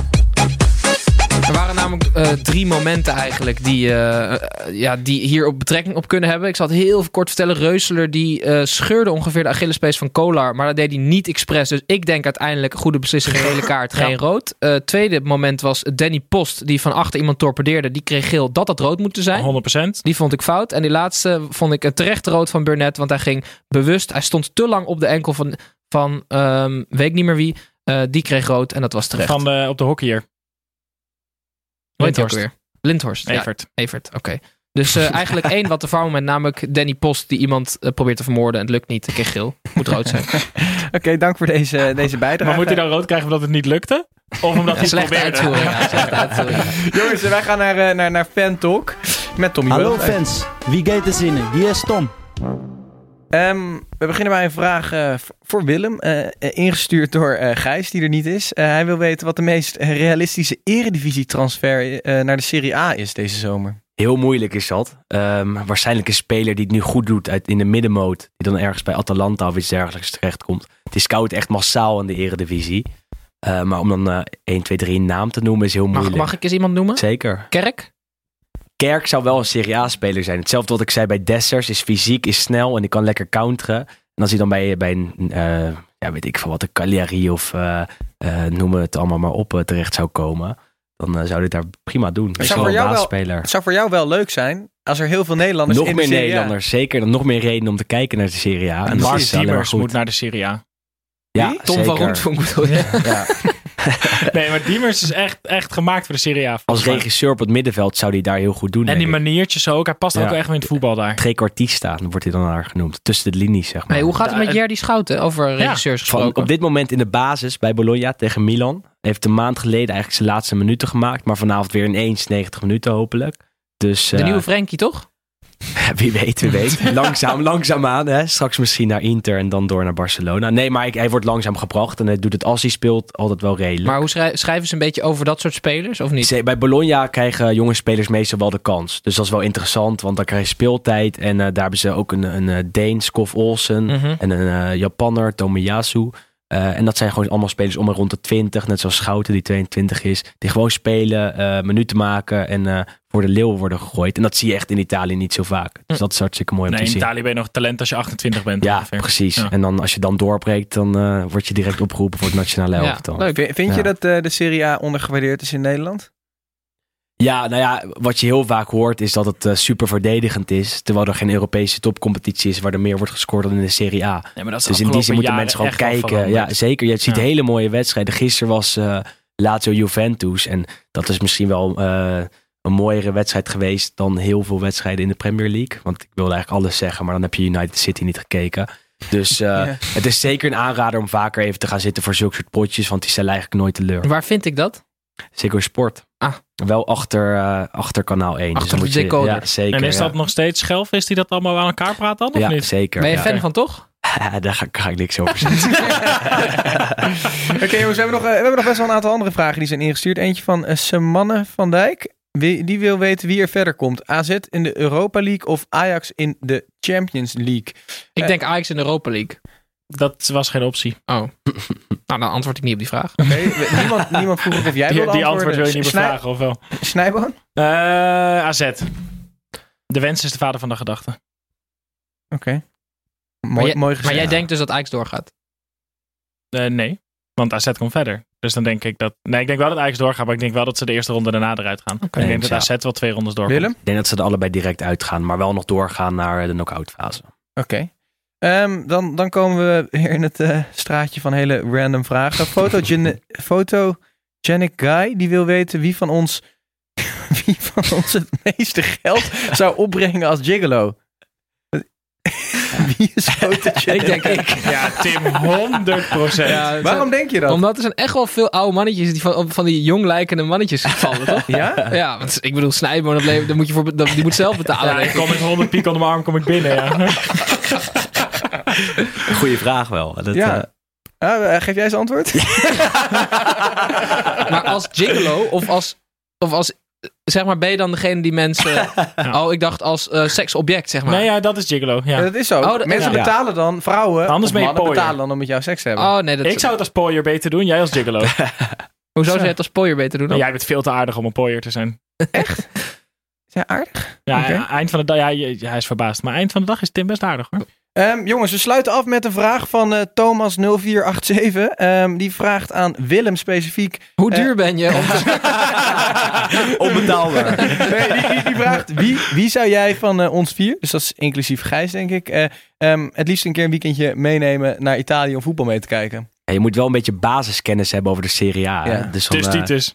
Er waren namelijk uh, drie momenten eigenlijk die, uh, uh, ja, die hier op betrekking op kunnen hebben. Ik zal het heel kort vertellen. Reuseler die uh, scheurde ongeveer de Achillespees van Kolar. Maar dat deed hij niet expres. Dus ik denk uiteindelijk goede beslissing. Gele kaart, geen rood. Het uh, tweede moment was Danny Post die van achter iemand torpedeerde. Die kreeg geel. Dat had rood moeten zijn. honderd procent. Die vond ik fout. En die laatste vond ik een terecht rood van Burnett. Want hij ging bewust. Hij stond te lang op de enkel van, van um, weet ik niet meer wie. Uh, die kreeg rood en dat was terecht. Van de, op de hockeyer. Hoe heet hij ook Lindhorst. weer? Lindhorst. Ja, Evert. Evert, oké. Okay. Dus uh, eigenlijk één wat de moment, namelijk Danny Post die iemand uh, probeert te vermoorden en het lukt niet. Ik kreeg geel. Moet rood zijn. Oké, okay, dank voor deze, deze bijdrage. Maar moet hij dan rood krijgen omdat het niet lukte? Of omdat hij slechte probeerde? uitvoering. Ja, slechte uitvoering. Jongens, wij gaan naar, uh, naar, naar Fan Talk met Tommy Hallo Wild. fans, wie gaat er zinnen? Hier is Tom. Um, we beginnen bij een vraag uh, voor Willem, uh, uh, ingestuurd door uh, Gijs, die er niet is. Uh, hij wil weten wat de meest realistische eredivisie-transfer uh, naar de Serie A is deze zomer. Heel moeilijk is dat. Um, waarschijnlijk een speler die het nu goed doet uit in de middenmoot, die dan ergens bij Atalanta of iets dergelijks terechtkomt. Het is scout echt massaal in de eredivisie. Uh, maar om dan uh, één, twee, drie een naam te noemen is heel moeilijk. Mag, mag ik eens iemand noemen? Zeker. Kerk? Kerk zou wel een Serie A-speler zijn. Hetzelfde wat ik zei bij Dessers. Is fysiek, is snel en die kan lekker counteren. En als hij dan bij, bij een, uh, ja, weet ik veel wat, een Cagliari of uh, uh, noem het allemaal maar op uh, terecht zou komen. Dan uh, zou hij daar prima doen. Het zou, voor jou wel, het zou voor jou wel leuk zijn als er heel veel Nederlanders nog in meer de Serie A. Nederlanders, zeker. Dan nog meer reden om te kijken naar de Serie A. En Mark Diemers moet naar de Serie A. Ja, Tom zeker. van Roontvank bedoel je? Ja. Nee, maar Diemers is echt, echt gemaakt voor de Serie A. Als regisseur op het middenveld zou hij daar heel goed doen. En die maniertjes ook. Hij past ja. ook echt in het voetbal daar. Trequartista, dan wordt hij dan daar genoemd. Tussen de linies, zeg maar. Hey, hoe gaat het met Jerdy Schouten over regisseurs ja. gesproken? Van, op dit moment in de basis bij Bologna tegen Milan. Hij heeft een maand geleden eigenlijk zijn laatste minuten gemaakt. Maar vanavond weer ineens negentig minuten hopelijk. Dus, de uh, nieuwe Frenkie, toch? Wie weet, wie weet. Langzaam, langzaam aan. Hè? Straks misschien naar Inter en dan door naar Barcelona. Nee, maar hij, hij wordt langzaam gebracht. En hij doet het als hij speelt altijd wel redelijk. Maar hoe schrij- schrijven ze een beetje over dat soort spelers, of niet? Bij Bologna krijgen jonge spelers meestal wel de kans. Dus dat is wel interessant, want dan krijg je speeltijd. En uh, daar hebben ze ook een, een, een Deen, Skof Olsen. Mm-hmm. En een uh, Japanner, Tomiyasu. Uh, en dat zijn gewoon allemaal spelers om en rond de twintig. Net zoals Schouten, die tweeëntwintig is. Die gewoon spelen, uh, minuten maken en uh, voor de leeuw worden gegooid. En dat zie je echt in Italië niet zo vaak. Dus dat is hartstikke mooi om nee, te zien. In Italië ben je nog talent als je achtentwintig bent. Ja, ongeveer. precies. Ja. En dan als je dan doorbreekt, dan uh, word je direct opgeroepen voor het nationale elftal. Ja, leuk. Vind je ja. dat uh, de Serie A ondergewaardeerd is in Nederland? Ja, nou ja, wat je heel vaak hoort is dat het uh, super verdedigend is. Terwijl er geen Europese topcompetitie is waar er meer wordt gescoord dan in de Serie A. Ja, maar dat is dus in die zin moeten mensen gewoon kijken. Ja, zeker. Je ziet ja. hele mooie wedstrijden. Gisteren was uh, Lazio Juventus. En dat is misschien wel uh, een mooiere wedstrijd geweest dan heel veel wedstrijden in de Premier League. Want ik wilde eigenlijk alles zeggen, maar dan heb je United City niet gekeken. Dus uh, ja. het is zeker een aanrader om vaker even te gaan zitten voor zulke soort potjes. Want die stellen eigenlijk nooit teleur. Waar vind ik dat? Ziggo Sport. Ah. Wel achter, uh, achter kanaal één. Achter dus de decoder. Ja, zeker, en is dat ja. nog steeds Schelf? Is die dat allemaal aan elkaar praat dan? Of ja, niet? zeker. Ben je ja. fan van toch? Daar ga, ga ik niks over zeggen. Oké okay, jongens, we hebben, nog, uh, we hebben nog best wel een aantal andere vragen die zijn ingestuurd. Eentje van uh, Semanne van Dijk. Wie, die wil weten wie er verder komt. A Z in de Europa League of Ajax in de Champions League? Ik uh, denk Ajax in de Europa League. Dat was geen optie. Oh. Nou, dan antwoord ik niet op die vraag. Okay, niemand, niemand vroeg of jij wilde Die, die antwoorden. antwoord wil je niet Snij- bevragen, of wel? Snijboon? Uh, A Z. De wens is de vader van de gedachte. Oké. Okay. Mooi, maar, jij, mooi gezegd. maar jij denkt dus dat Ajax doorgaat? Uh, nee, want A Z komt verder. Dus dan denk ik dat... Nee, ik denk wel dat Ajax doorgaat, maar ik denk wel dat ze de eerste ronde daarna eruit gaan. Okay. Ik denk dat A Z wel twee rondes doorgaat. Willem? Ik denk dat ze er allebei direct uitgaan, maar wel nog doorgaan naar de knock-out fase. Oké. Okay. Um, dan, dan komen we weer in het uh, straatje van hele random vragen. Photogenic Photogenic Guy, die wil weten wie van ons wie van ons het meeste geld zou opbrengen als gigolo. Wie is Photogenic? Ik denk ik. Ja, Tim, honderd procent. Ja, waarom denk je dat? Omdat er zijn echt wel veel oude mannetjes die van, van die jong lijkende mannetjes vallen, toch? Ja? Ja, want ik bedoel, Snijboon, dat leven, dat moet je voor, dat, die moet zelf betalen. Ja, ik kom met honderd piek onder mijn arm, kom ik binnen, ja. Goeie vraag wel. Dat, ja. Uh... Uh, geef jij eens antwoord? Maar als gigolo of als, of als, zeg maar, ben je dan degene die mensen... ja. Oh, ik dacht als uh, seksobject, zeg maar. Nee, ja, dat is gigolo. Ja. Ja, dat is zo. Oh, dat, mensen ja. betalen dan, vrouwen Anders ben je mannen betalen dan om met jou seks te hebben. Oh, nee, dat ik zou het als pooier beter doen, jij als gigolo. Hoezo zou je het als pooier beter doen? Nou, jij bent veel te aardig om een pooier te zijn. Echt? Is hij aardig? Ja, okay. eind van de dag, ja, hij is verbaasd. Maar eind van de dag is Tim best aardig, hoor. Um, jongens, we sluiten af met een vraag van uh, Thomas nul vier acht zeven. Um, die vraagt aan Willem specifiek. Hoe duur uh, ben je? Onbetaalbaar. Nee, die, die, die vraagt, wie, wie zou jij van uh, ons vier, dus dat is inclusief Gijs denk ik, uh, um, het liefst een keer een weekendje meenemen naar Italië om voetbal mee te kijken? Ja, je moet wel een beetje basiskennis hebben over de Serie A. Ja. Dus van, dus Titus.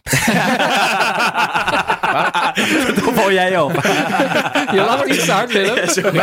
Dat val jij op. Je lacht iets te hard, Willem. Ja, sorry.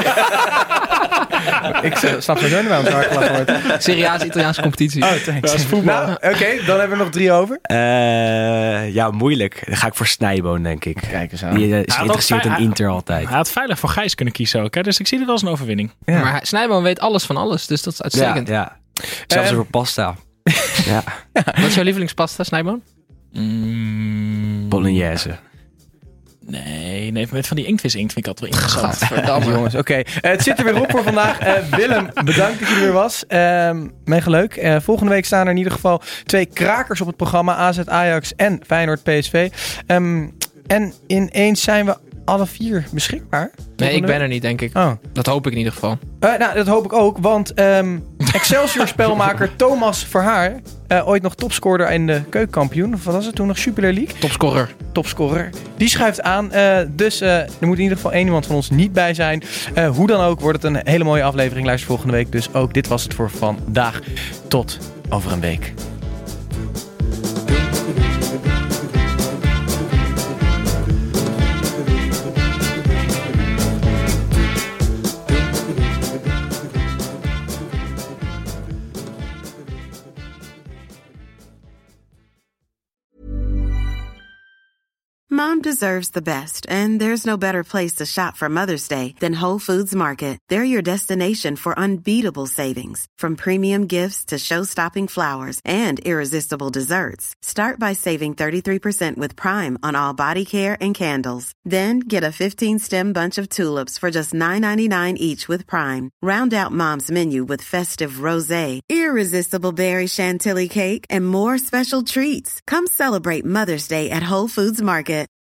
Ik snap sowieso niet waarom zo hard gelachen wordt. Serie A is Italiaanse competitie. Oh, thanks. Dat is voetbal. Nou, Oké, okay, dan hebben we nog drie over. Uh, ja, moeilijk. Dan ga ik voor Snijboon, denk ik. Kijk eens aan. Die uh, is geïnteresseerd in Inter altijd. Hij had veilig voor Gijs kunnen kiezen ook. Hè? Dus ik zie dit als een overwinning. Ja. Maar Snijboon weet alles van alles. Dus dat is uitstekend. Ja, ja. Zelfs um, over pasta. ja. Ja. Wat is jouw lievelingspasta, Snijboon? Mm. Bolognese. Nee, nee, met van die inktvis inkt vind ik altijd wel interessant. Verdammt, jongens. Oké, okay. uh, het zit er weer op voor vandaag. Uh, Willem, bedankt dat je er weer was. Uh, mega leuk. Uh, volgende week staan er in ieder geval twee krakers op het programma. A Z Ajax en Feyenoord P S V. Um, en ineens zijn we alle vier beschikbaar? Nee, ik ben er niet, denk ik. Oh. Dat hoop ik in ieder geval. Uh, nou, dat hoop ik ook, want um, Excelsior-spelmaker Thomas Verhaar, uh, ooit nog topscorer in de keukenkampioen, of wat was het toen nog, Jupiler League? Topscorer. Topscorer. Die schuift aan, uh, dus uh, er moet in ieder geval één iemand van ons niet bij zijn. Uh, hoe dan ook wordt het een hele mooie aflevering. Luister volgende week, dus ook dit was het voor vandaag. Tot over een week. Mom deserves the best, and there's no better place to shop for Mother's Day than Whole Foods Market. They're your destination for unbeatable savings, from premium gifts to show-stopping flowers and irresistible desserts. Start by saving thirty-three percent with Prime on all body care and candles. Then get a fifteen-stem bunch of tulips for just nine ninety-nine each with Prime. Round out Mom's menu with festive rosé, irresistible berry chantilly cake, and more special treats. Come celebrate Mother's Day at Whole Foods Market.